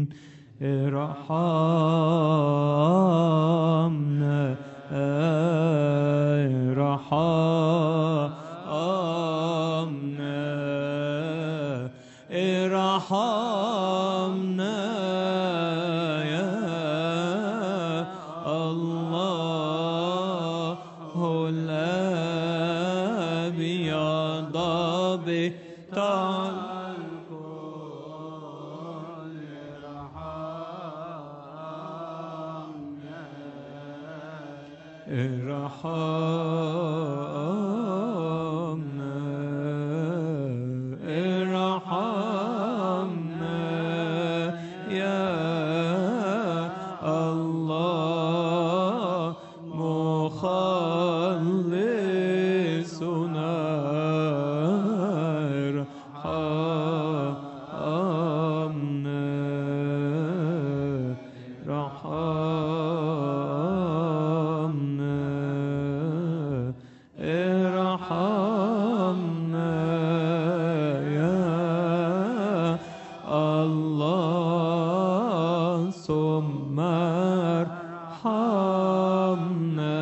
ارحمنا ارحمنا يا الله الآب يا ضابط ارحمنا يا الله مخلصنا ارحمنا يا الله ثم ارحمنا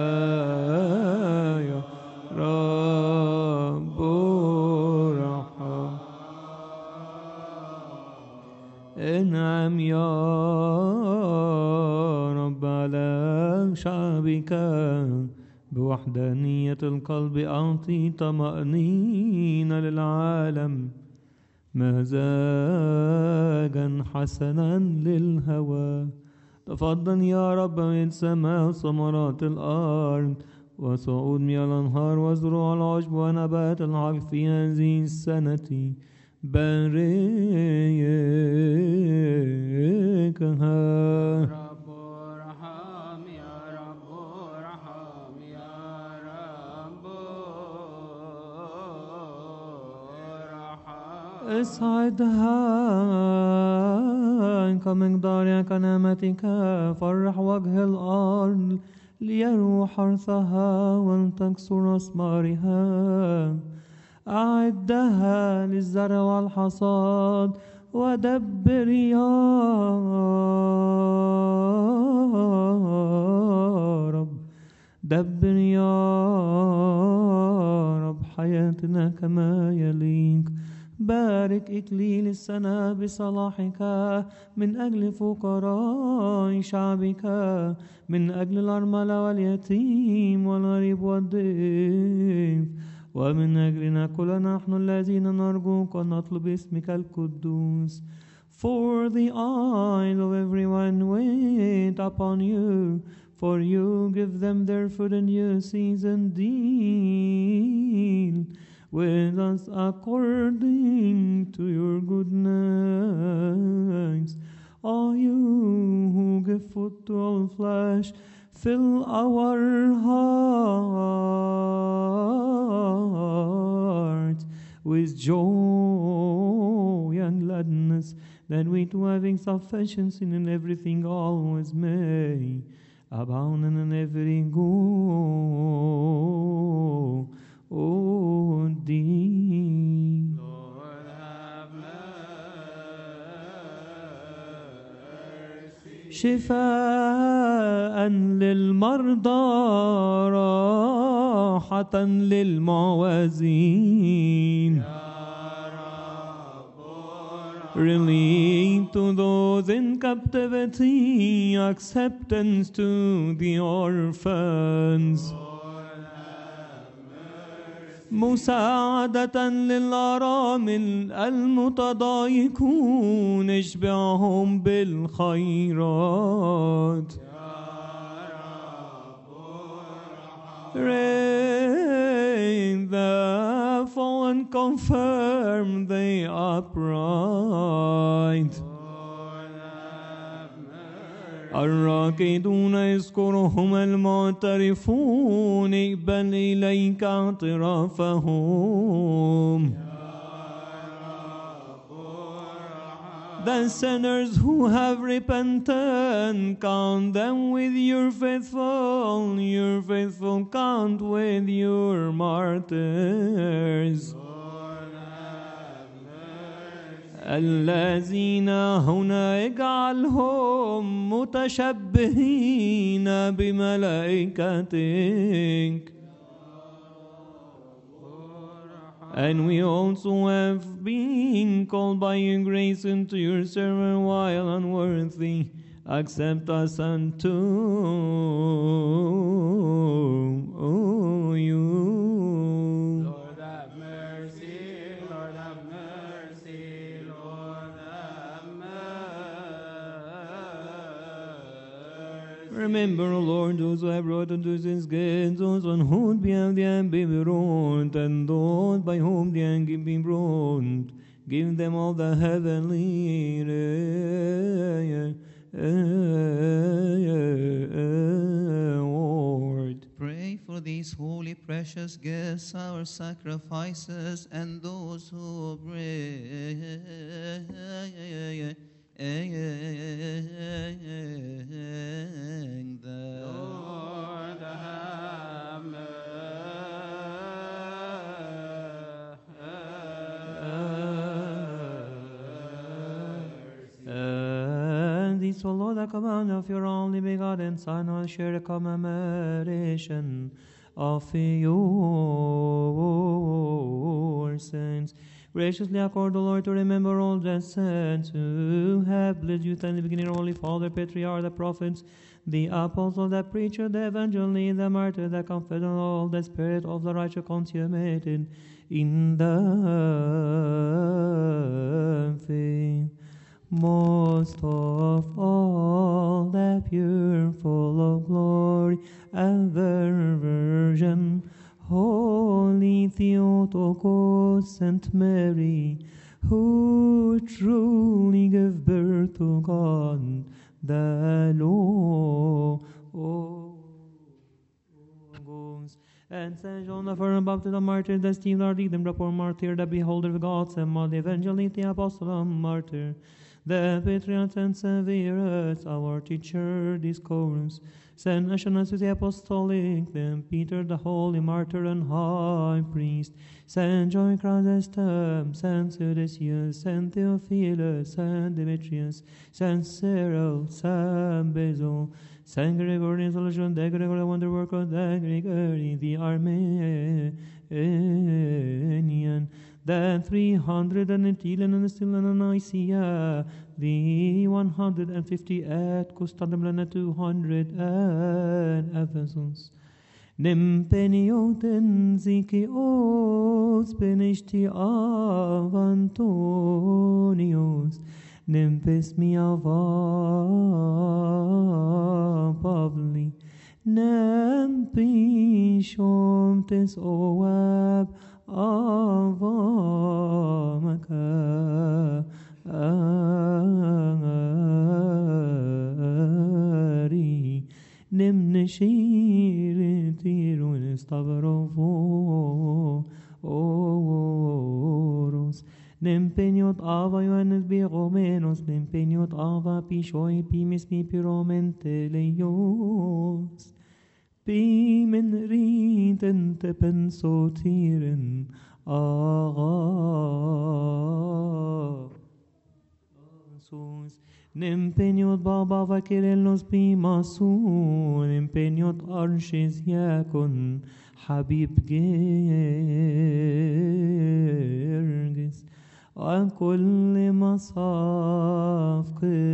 يا رب ارحم انعم يا رب على شعبك بوحدانية القلب أعطي طمأنينة للعالم مزاجا حسنا للهوى تفضل يا رب من سماء ثمرات الأرض وصعود مياه الأنهار وزروع العشب ونبات العقل في هذه السنة باركها اسعدها كمقدار كنعمتك فرح وجه الأرض ليروح حرثها ولتكسر أثمارها أعدها للزرع والحصاد ودبر يا رب دبر يا رب حياتنا كما يليق بارك إكليل السنة بصلاحك من أجل فقراء شعبك من أجل الأرملة واليتيم والغريب والضيف ومن أجلنا كلنا نحن الذين نرجوك ونطلب اسمك القدوس. For the eyes of everyone wait upon you, for you give them their food in due season. Deal with us according to your goodness. O you who give food to all flesh, fill our hearts with joy and gladness, that we too, having sufficiency in everything, always may abound in every good deed. Lord, have mercy. شفاء للمرضى راحة للمعوزين. Relief to those in captivity, acceptance to the orphans. مساعدة للأرامل المتضايقون، اشبعهم بالخيرات. confirm the upright. الراكدون يذكرهم المعترفون اقبل إليك اعترافهم. The sinners who have repented, count them with your faithful count with your martyrs. الذين هنا اجعلهم متشبهين بملائكتك. And we also have been called by your grace into your servant while unworthy. Accept us unto you. Lord have mercy, Lord have mercy, Lord have mercy. Remember, O Lord, those who have brought unto this gate, those on whom behalf they have been brought, and those by whom they have been brought. Give them all the heavenly reward. Pray for these holy, precious gifts, our sacrifices, and those who bring them. Lord have And this, O Lord, the command of your only begotten Son, will share the commemoration of your sins. Graciously accord, O Lord, to remember all the saints who have blessed you in the beginning, Holy Father, Patriarch, the prophets, the apostle, the preacher, the evangelist, the martyr, the confessor, all the spirit of the righteous consummated in the faith. Most of all, the pure, full of glory, ever Virgin, Holy Theotokos, Saint Mary, who truly gave birth to God, the Lord. And Saint John the First Baptist, the martyr, the Stephen, the redeemed, the poor martyr, the beholder of God's and the evangelist, the apostle, and martyr, the patriarch and Severus, our teacher, discourse, Saint Athanasius, the apostolic, then Peter, the holy martyr and high priest, Saint John Chrysostom, Saint Theodosius, Saint Theophilus, Saint Demetrius, Saint Cyril, Saint Basil, Saint Gregory, Solution, the Gregory, wonder worker, the Gregory, the Armenian, the 318 and still in Nicaea, the 150 at Constantinople, 200 at Ephesus. Nempenioten Zikios penishti av Antonios, Nempes miava Pavli, Nempishom tes oab avamaka ari nimneshir tirun stavrovo oros Nempeniot ava Ioannes Biromenos, Nempeniot ava Pishoi Pimis mi Piromente Leios, Pimen Riten Tepen Sotiren Sus Nempeniot Baba Vakirelos Pimasun, Nempeniot Arches Yakon, Habib Gerges, عن كل مصاف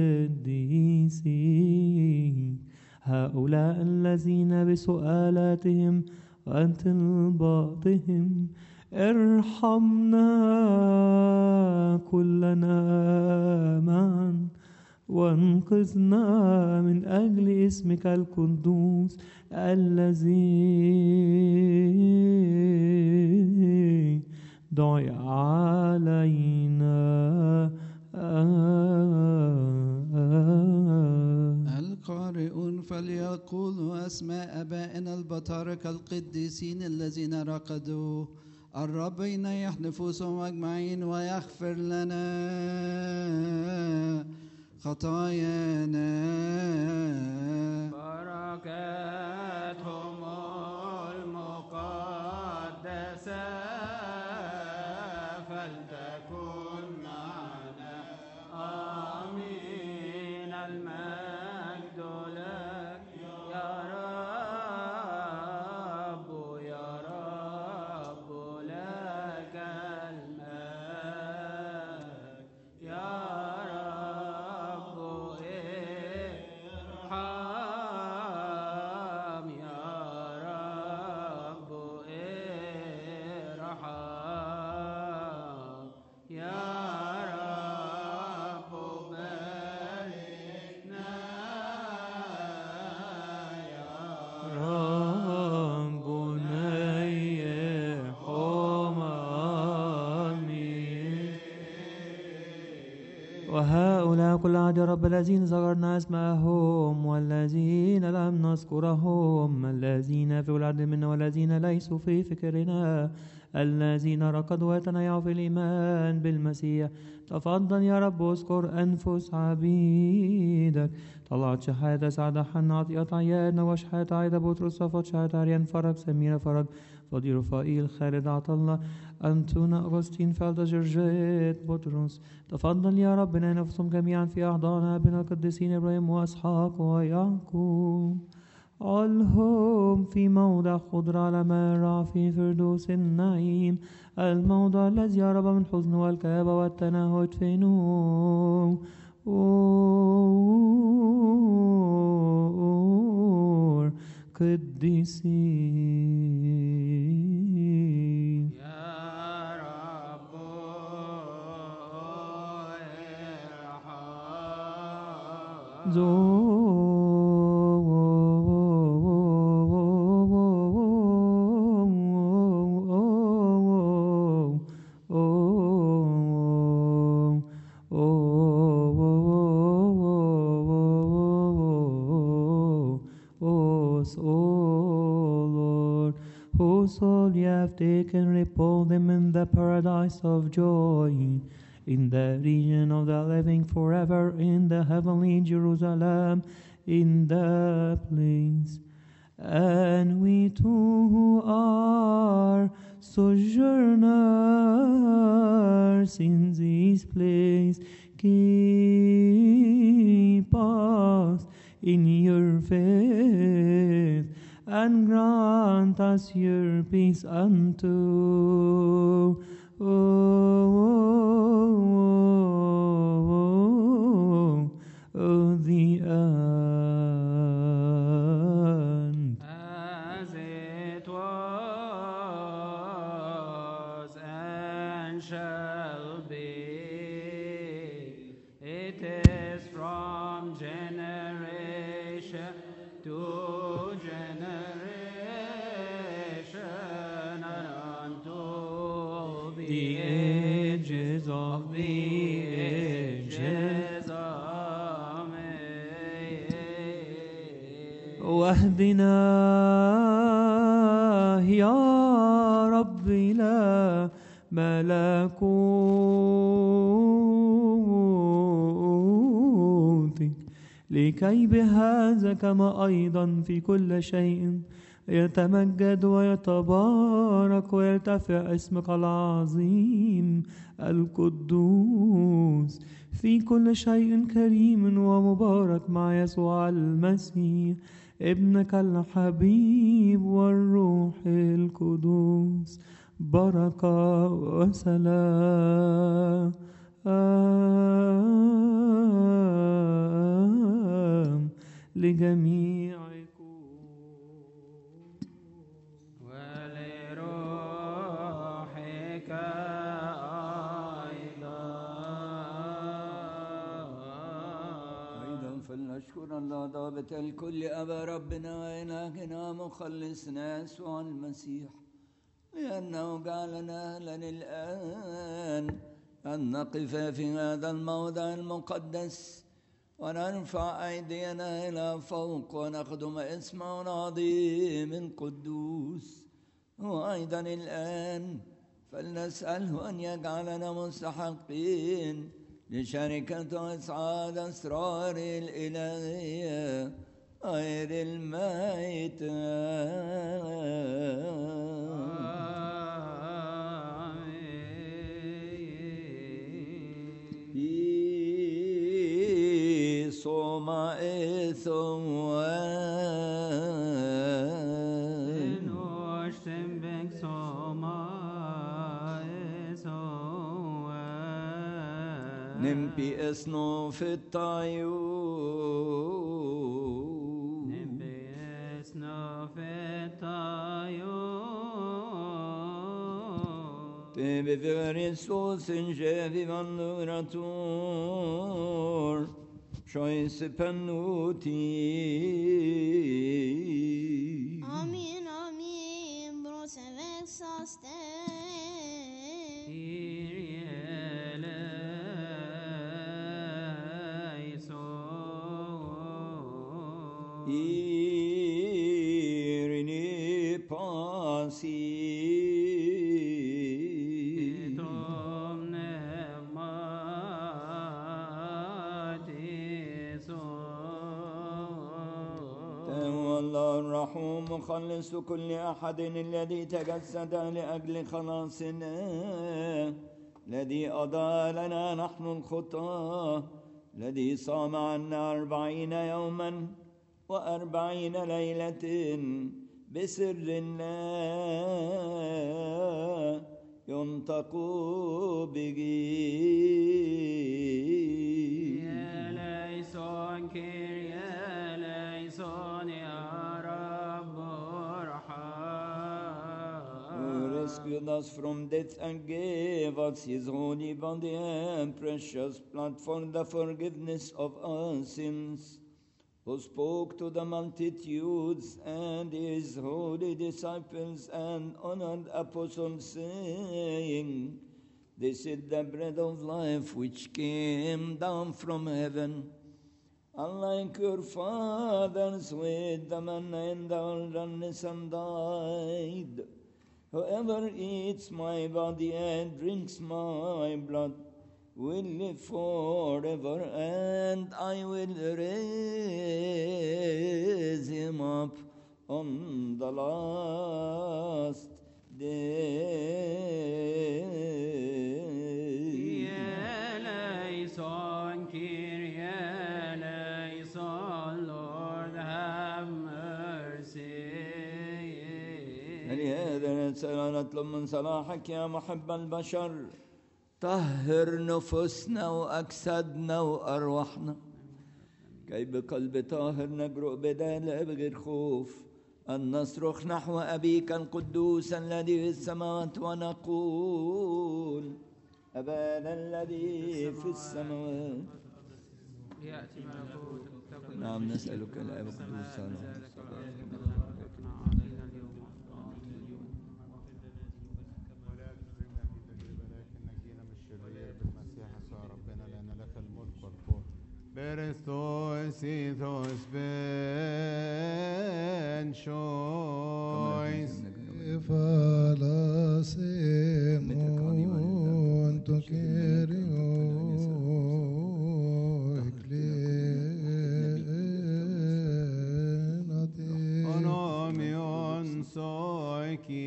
قديسين هؤلاء الذين بسؤالاتهم عن طلباتهم ارحمنا كلنا معا وانقذنا من أجل اسمك القدوس الذي دعي علينا. القارئون فليقولوا أسماء آبائنا البطاركة القديسين الذين رقدوا. الرب ينيح نفوسهم أجمعين ويغفر لنا خطايانا. بركاتهم المقدسة فلتكن معنا. آمين. المجد لك يا رب، يا رب لك المجد يا رب. ارحم يا رب، ارحم يا رب. باركنا يا ربنا يرحم. آمين. وهؤلاء كل عهد رب الذين ذكرنا اسمائهم والذين لم نذكرهم، الذين في العهد منا والذين ليسوا في فكرنا، الذين ركضوا ويتنيعوا في الإيمان بالمسيح. تفضل يا رب اذكر أنفس عبيدك. طلعت شهادة سعادة حنا عطية عيادنا وشهادة عايدة بطرس صفات شهادة عريان فرج سميرة فرج فضيل رفائيل خالد عطلة أنتونا أغسطين فالدة جرجيت بطرس. تفضل يا رب نفسهم جميعا في أحضان أبنا القديسين إبراهيم وإسحاق ويعقوب. علهم في موضع خضر على مراع في فردوس النعيم، الموضع الذي هرب من حزن والكآبة والتنهد في نور قديسين. يا رب ارحم. Whose soul you have taken, repose them in the paradise of joy, in the region of the living forever, in the heavenly Jerusalem, in the place. And we too who are sojourners in this place, keep us in your faith, and grant us your peace unto the end. As it was and shall be, it is from generation to generation and unto the ages of the ages. Amen. واهدنا يا رب إلى ملكوتك، لكي بهذا كما أيضا في كل شيء يتمجد ويتبارك ويرتفع اسمك العظيم القدوس في كل شيء كريم ومبارك مع يسوع المسيح ابنك الحبيب والروح القدوس، بركة وسلام لجميعكم ولروحك أيضا فلنشكر الله ضابط الكل أبا ربنا وإلهنا مخلصنا يسوع المسيح، لأنه جعلنا أهلا الآن أن نقف في هذا الموضع المقدس ونرفع أيدينا إلى فوق ونخدم اسمه العظيم القدوس. وأيضا الآن فلنسأله أن يجعلنا مستحقين لشركة إسعاد أسرار الإلهية غير الميتة. Soma Nimpi esno fetayu Te beveristos in jevi vanduratur Choice pennuti. Amen, amen, bros avec sa Irini pasi الرحوم مخلص كل أحد الذي تجسد لأجل خلاصنا الذي أضاء لنا نحن الخطاة الذي صام عنا 40 يوما و40 ليلة بسر الله ينطق به Rescued us from death and gave us his holy body and precious blood for the forgiveness of our sins, who spoke to the multitudes and his holy disciples and honored apostles, saying, This is the bread of life which came down from heaven. Unlike your fathers with the manna in the wilderness and died, whoever eats my body and drinks my blood will live forever, and I will raise him up on the last day. لهذا نطلب من صلاحك يا محب البشر طهر نفوسنا وأجسادنا وأرواحنا كي بقلب طاهر نجرؤ بدال بغير خوف أن نصرخ نحو أبيك القدوس الذي في السماوات ونقول أبانا الذي في السماوات نعم نسألك الآب القدوس Berestos ethos ben choice Falasemon to kerio eklenate Onomion soiki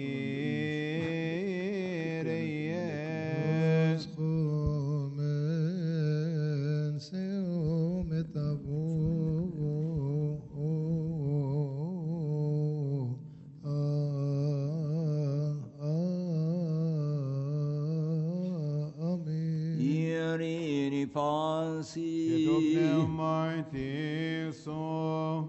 mighty so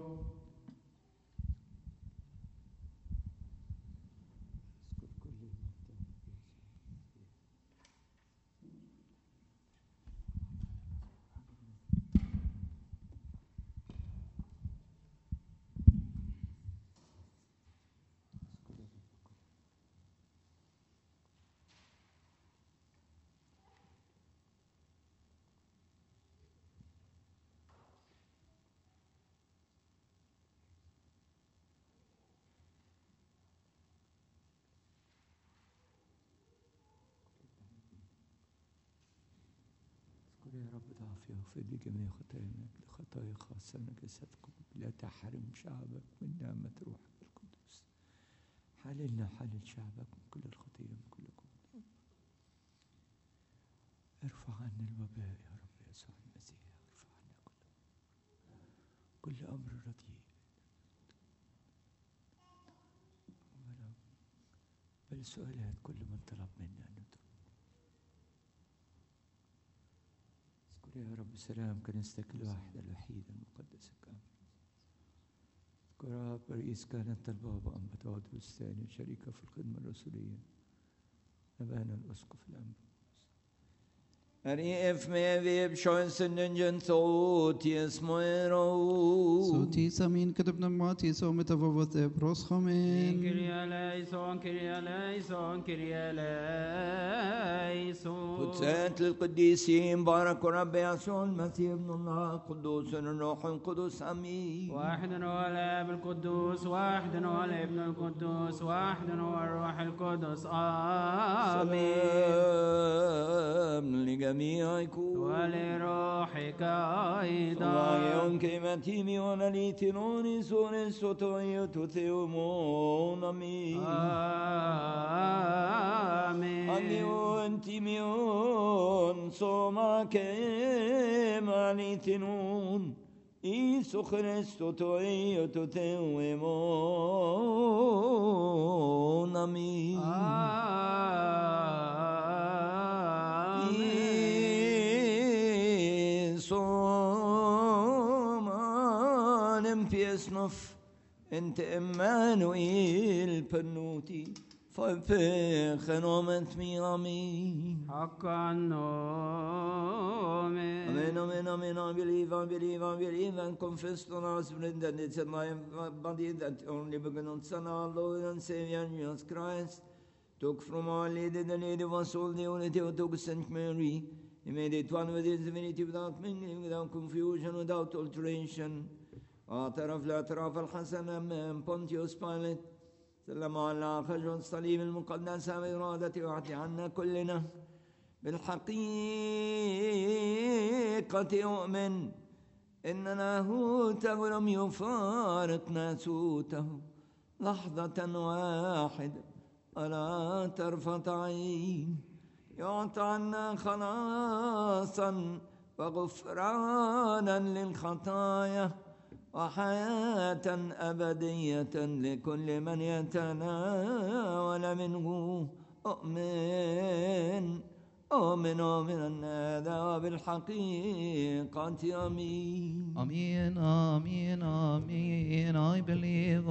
رب ضعفي واغفر لي جميع خطايانا لخطايا خاصة نجاستكم لا تحرم شعبك من نعمة روحك القدوس. حللنا وحلل شعبك من كل الخطية من كل قوة. ارفع عنا الوباء يا رب يسوع المسيح. ارفع عنا كل أمر رديء. بل سؤالات كل من طلب منا أن نترك. اذكر يا رب سلام كنيستك الواحدة الوحيدة المقدسة كاملة. اذكر يا رب رئيس كهنة البابا أنبا تودروس الثاني شريكة في الخدمة الرسولية أبانا الأسقف الأنبا. If me vi bshoinsen ungen soties moero. Sotis amin kadabna matis o metavavot ebros chamen. Kyrie eleison, Kyrie eleison, Kyrie eleison. قدسات للقديسين بارك ربي يسوع المسيح ابن الله قدوس الروح القدس امين. واحد هو الاب القدوس، واحد هو الابن القدوس، واحد هو الروح القدس امين. سلام لجميعكم ولروحك ايضا. ويوم كلمتي ميون ليتنوني سون سوتوي تثيومون امين. امين. امين تيميون صوما كما ليتنون إيسو خريستو توي تثيومون امين. يصنف انت امانوئيل بنوتي فبخ نومت ميامين حقا نومين. Amen, amen, amen. I believe and confess to us that it's in my body that only begotten Son, our Lord and Savior Jesus Christ, took from our Lady, the Lady of us all, the unity of took Saint Mary. He made it one with his divinity without mingling, without confusion, without alteration. اعترف الاعتراف الحسن من بونتيوس بايلت سلم على خجل الصليب المقدس بإرادته واعطي عنا كلنا بالحقيقة يؤمن إن ناهوته لم يفارق ناسوته لحظة واحدة ولا طرفة عين يعطي عنا خلاصا وغفرانا للخطايا وحياة أبدية لكل من يتناول منه. أؤمن أؤمن هذا وبالحقيقة آمين. آمين آمين آمين. I believe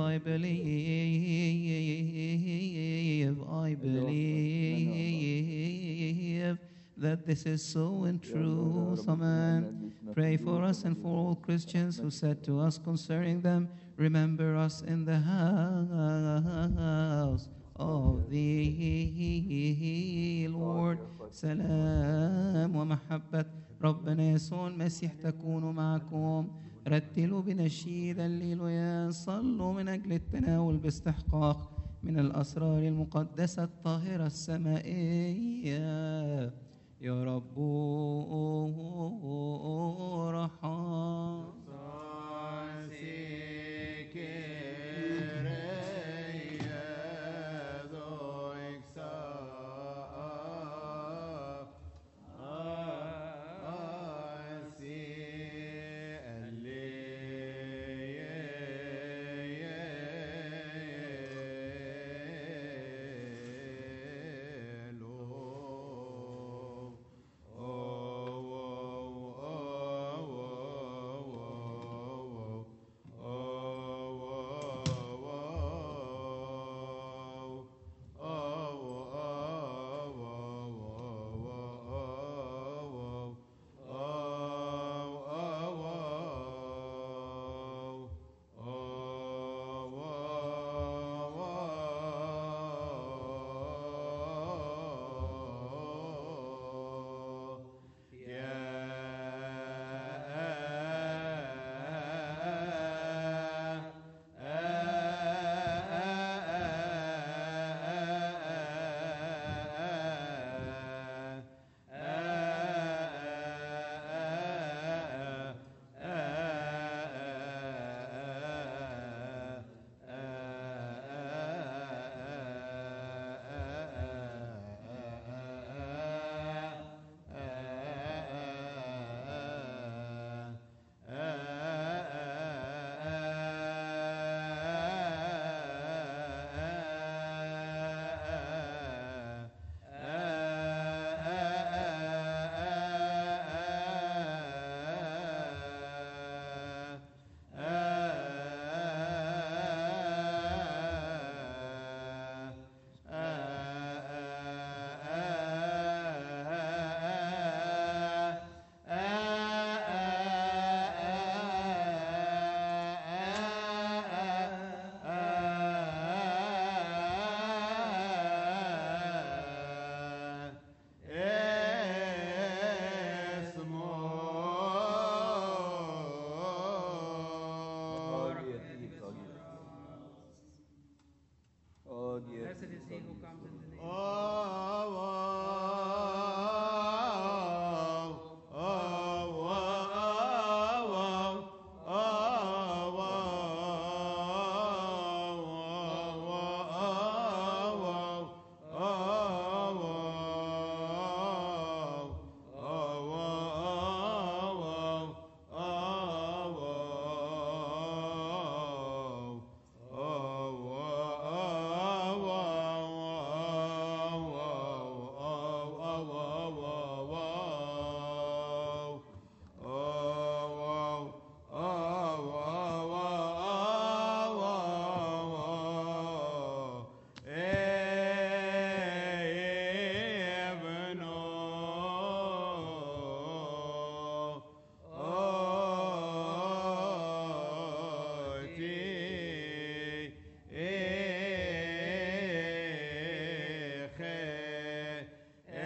that this is so and true. Amen. Pray for us and for all Christians who said to us concerning them, remember us in the house of the Lord. سلام ومحبة ربنا يسوع المسيح تكون معكم. رتلوا بنشيد الليلويا. صلوا من أجل التناول باستحقاق من الأسرار المقدسة الطاهرة السمائية. يا رب ارحم.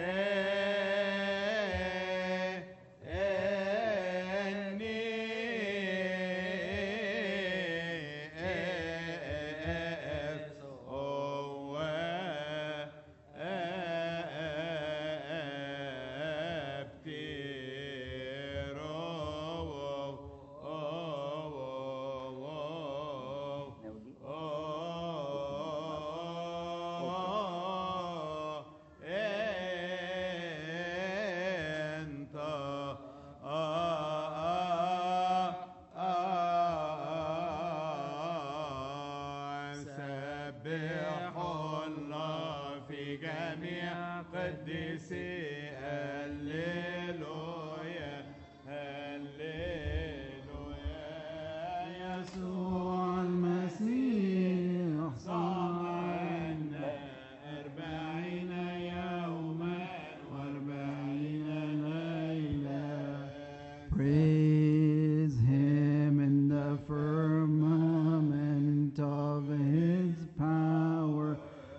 سبح الله في جميع قدسي هللويا هللويا يسوع المسيح صام عنا 40 يوما و40 ليلة. Praise him in the firmament of his power.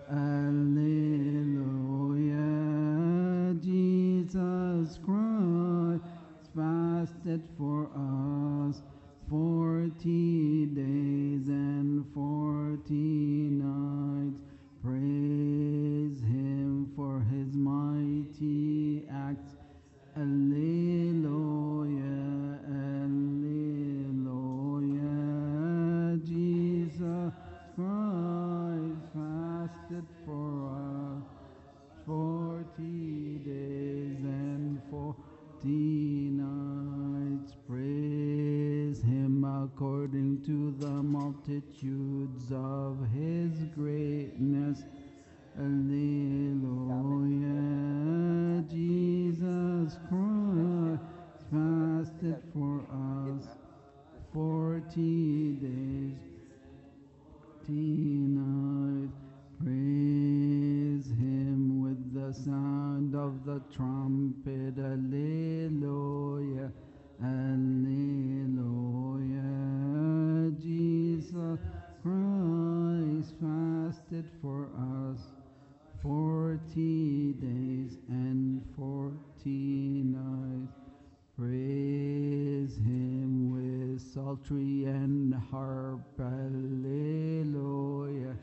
Alleluia. Jesus Christ fasted for us 40 days and 40 nights. Praise him for his mighty acts. Alleluia, alleluia. Jesus Christ fasted for us 40 days and 40 nights. Praise him according to the multitudes of his greatness. Alleluia. Jesus Christ fasted for us 40 days, 40 nights. Praise him with the sound of the trumpet. Alleluia, alleluia. Jesus Christ fasted for us 40 days and 40 nights. Praise him with psaltery and harp. Alleluia,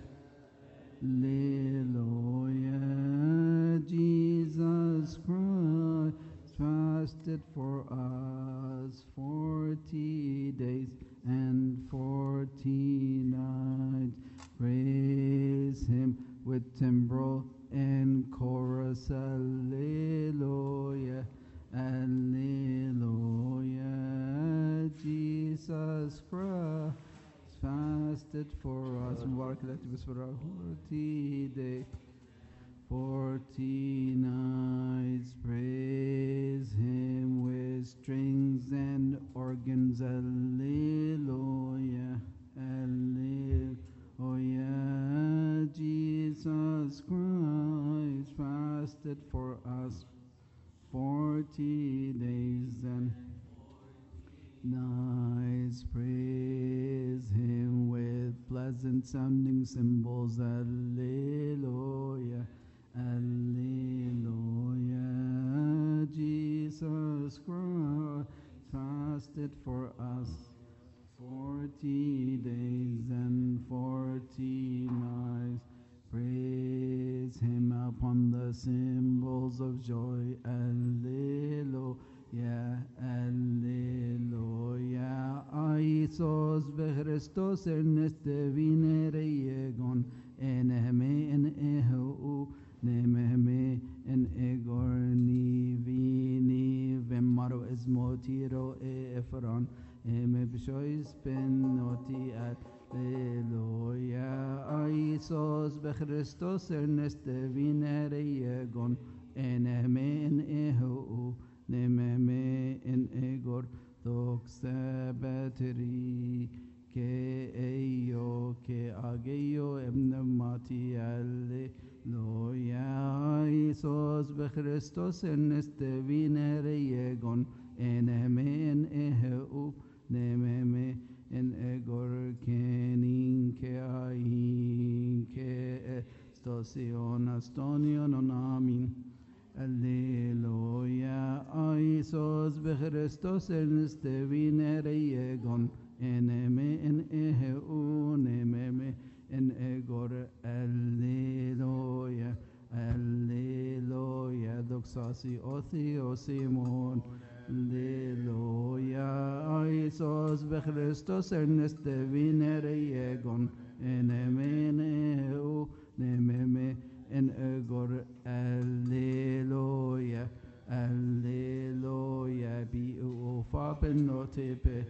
alleluia. Jesus Christ fasted for us 40 days and 40 nights. Praise him with timbrel and chorus. Alleluia, alleluia. Jesus Christ fasted for us. Mubarak that was for 40 days, 40 nights. Praise him with strings and organs. Alleluia, alleluia. Jesus Christ fasted for us 40 days and nights. Praise him with pleasant sounding cymbals. Alleluia, alleluia. Jesus Christ fasted for us 40 days and 40 nights. Praise him upon the cymbals of joy. Alleluia, alleluia. Aisos Christos erneste vinere egon eneme en ehu nememe en egorni vini vemaro esmotiro efron eme bshois penoti alleluia. Aisos Christos erneste vinere egon eneme en ehu nememe en egor doxa bateri ke eyo ke ageyo emnemati alleluia. Isos Christos erneste vinere egon eneme en ehu nememe en egor kenin ke ain ke stosion astonion amin. Isos bechristos nestevineregon eneme en ehuneme en egor alleluia alleluia doxasi othiosimon alleluia Isos bechristos nestevineregon eneme en ehuneme en egor alleluia alleluia bi ufapen notepe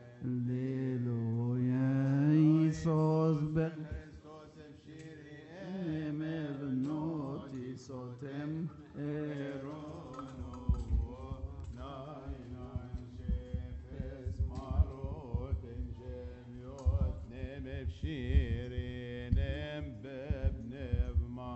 alleluia Isos bechristos eneme noti sotem erono nainan shefes marot enjeliot neme bshirin embeb nevma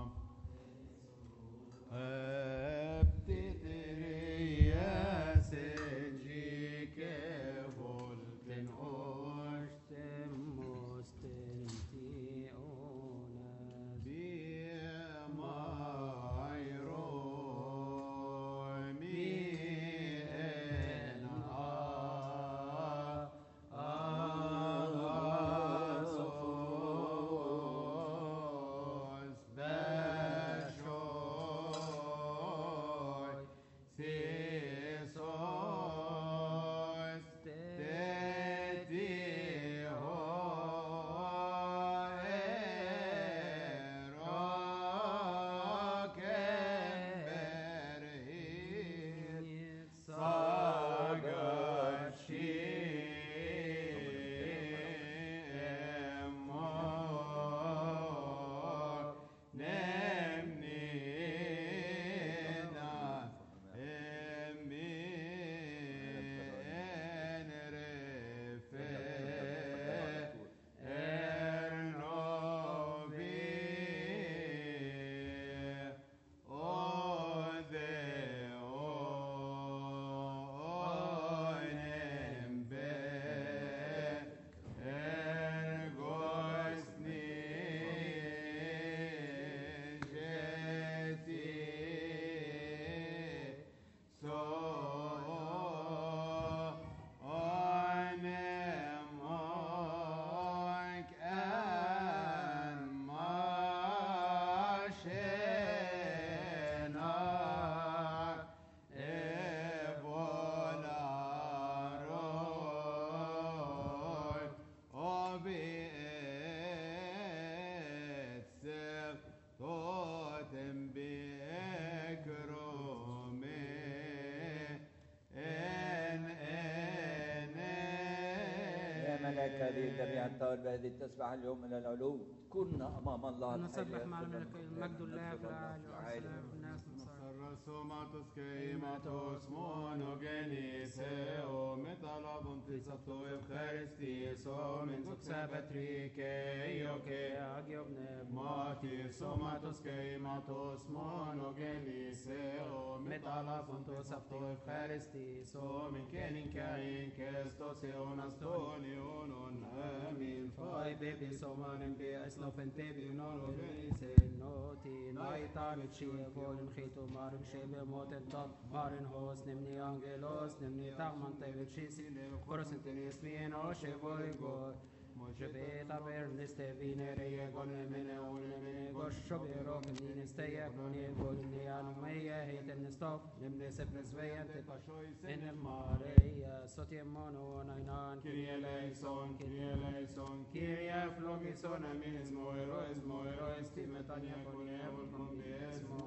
ملك هذه الذبيحة الطاهر بهذه التسبح اليوم إلى العلو كنا أمام الله نسبح مع الملك المجد الله في العالي والسلام في الناس Somatos keimatos monogeniseo metalabon tisapto eucharisties omen zuxabatrike ioke agiobne mati somatos keimatos monogeniseo metalabon tisapto eucharisties omen kenin kain kestos eonas tonionon amin fai bebi somanen be esnofen tebi monogenise noti naitamit shievolin chito marim shebe motentot marin hos nimni angelos nimni tagman tevit shisi korosintin ismien o shevoligo Mojebeta verniste vinere egone mene unemene goshobero kanine steye kone golne anumeya heiten stop nimne sepnes veyante pashois ene mareya sotiemono nainan Kyrie eleison Kyrie flogison amines moeroes timetania kone evol esmo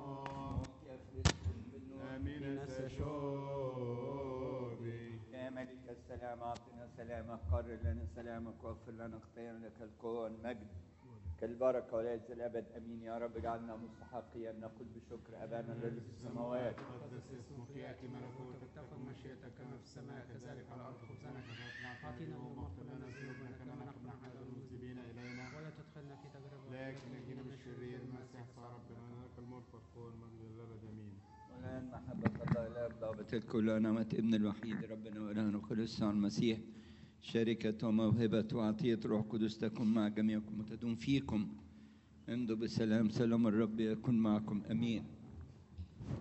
Amine se shobi يا ملك السلام أعطنا سلامك قرر لنا سلامك واغفر لنا خطايانا لك القوة والمجد كالبركة وليس الأبد أمين يا رب اجعلنا مستحقين نقول بشكر أبانا الذي في السماوات تقدس اسمك يأتي ملكوتك تكن مشيئتك كما في السماء كذلك على الأرض خبزنا أعطنا اليوم واغفر لنا ذنوبنا كما نغفر نحن المذنبين إلينا ولا تدخلنا في تجربة لكن نجينا من الشرير المسيح ربنا لك الملك والقوة والمجد للأبد آمين والآن محبة الله الآب ضابط الكل ونعمة ابن الوحيد ربنا وإلهنا وخلصنا المسيح شركة وموهبة وعطية روح قدس تكون مع جميعكم وتدوم فيكم امضوا بسلام سلام الرب يكون معكم امين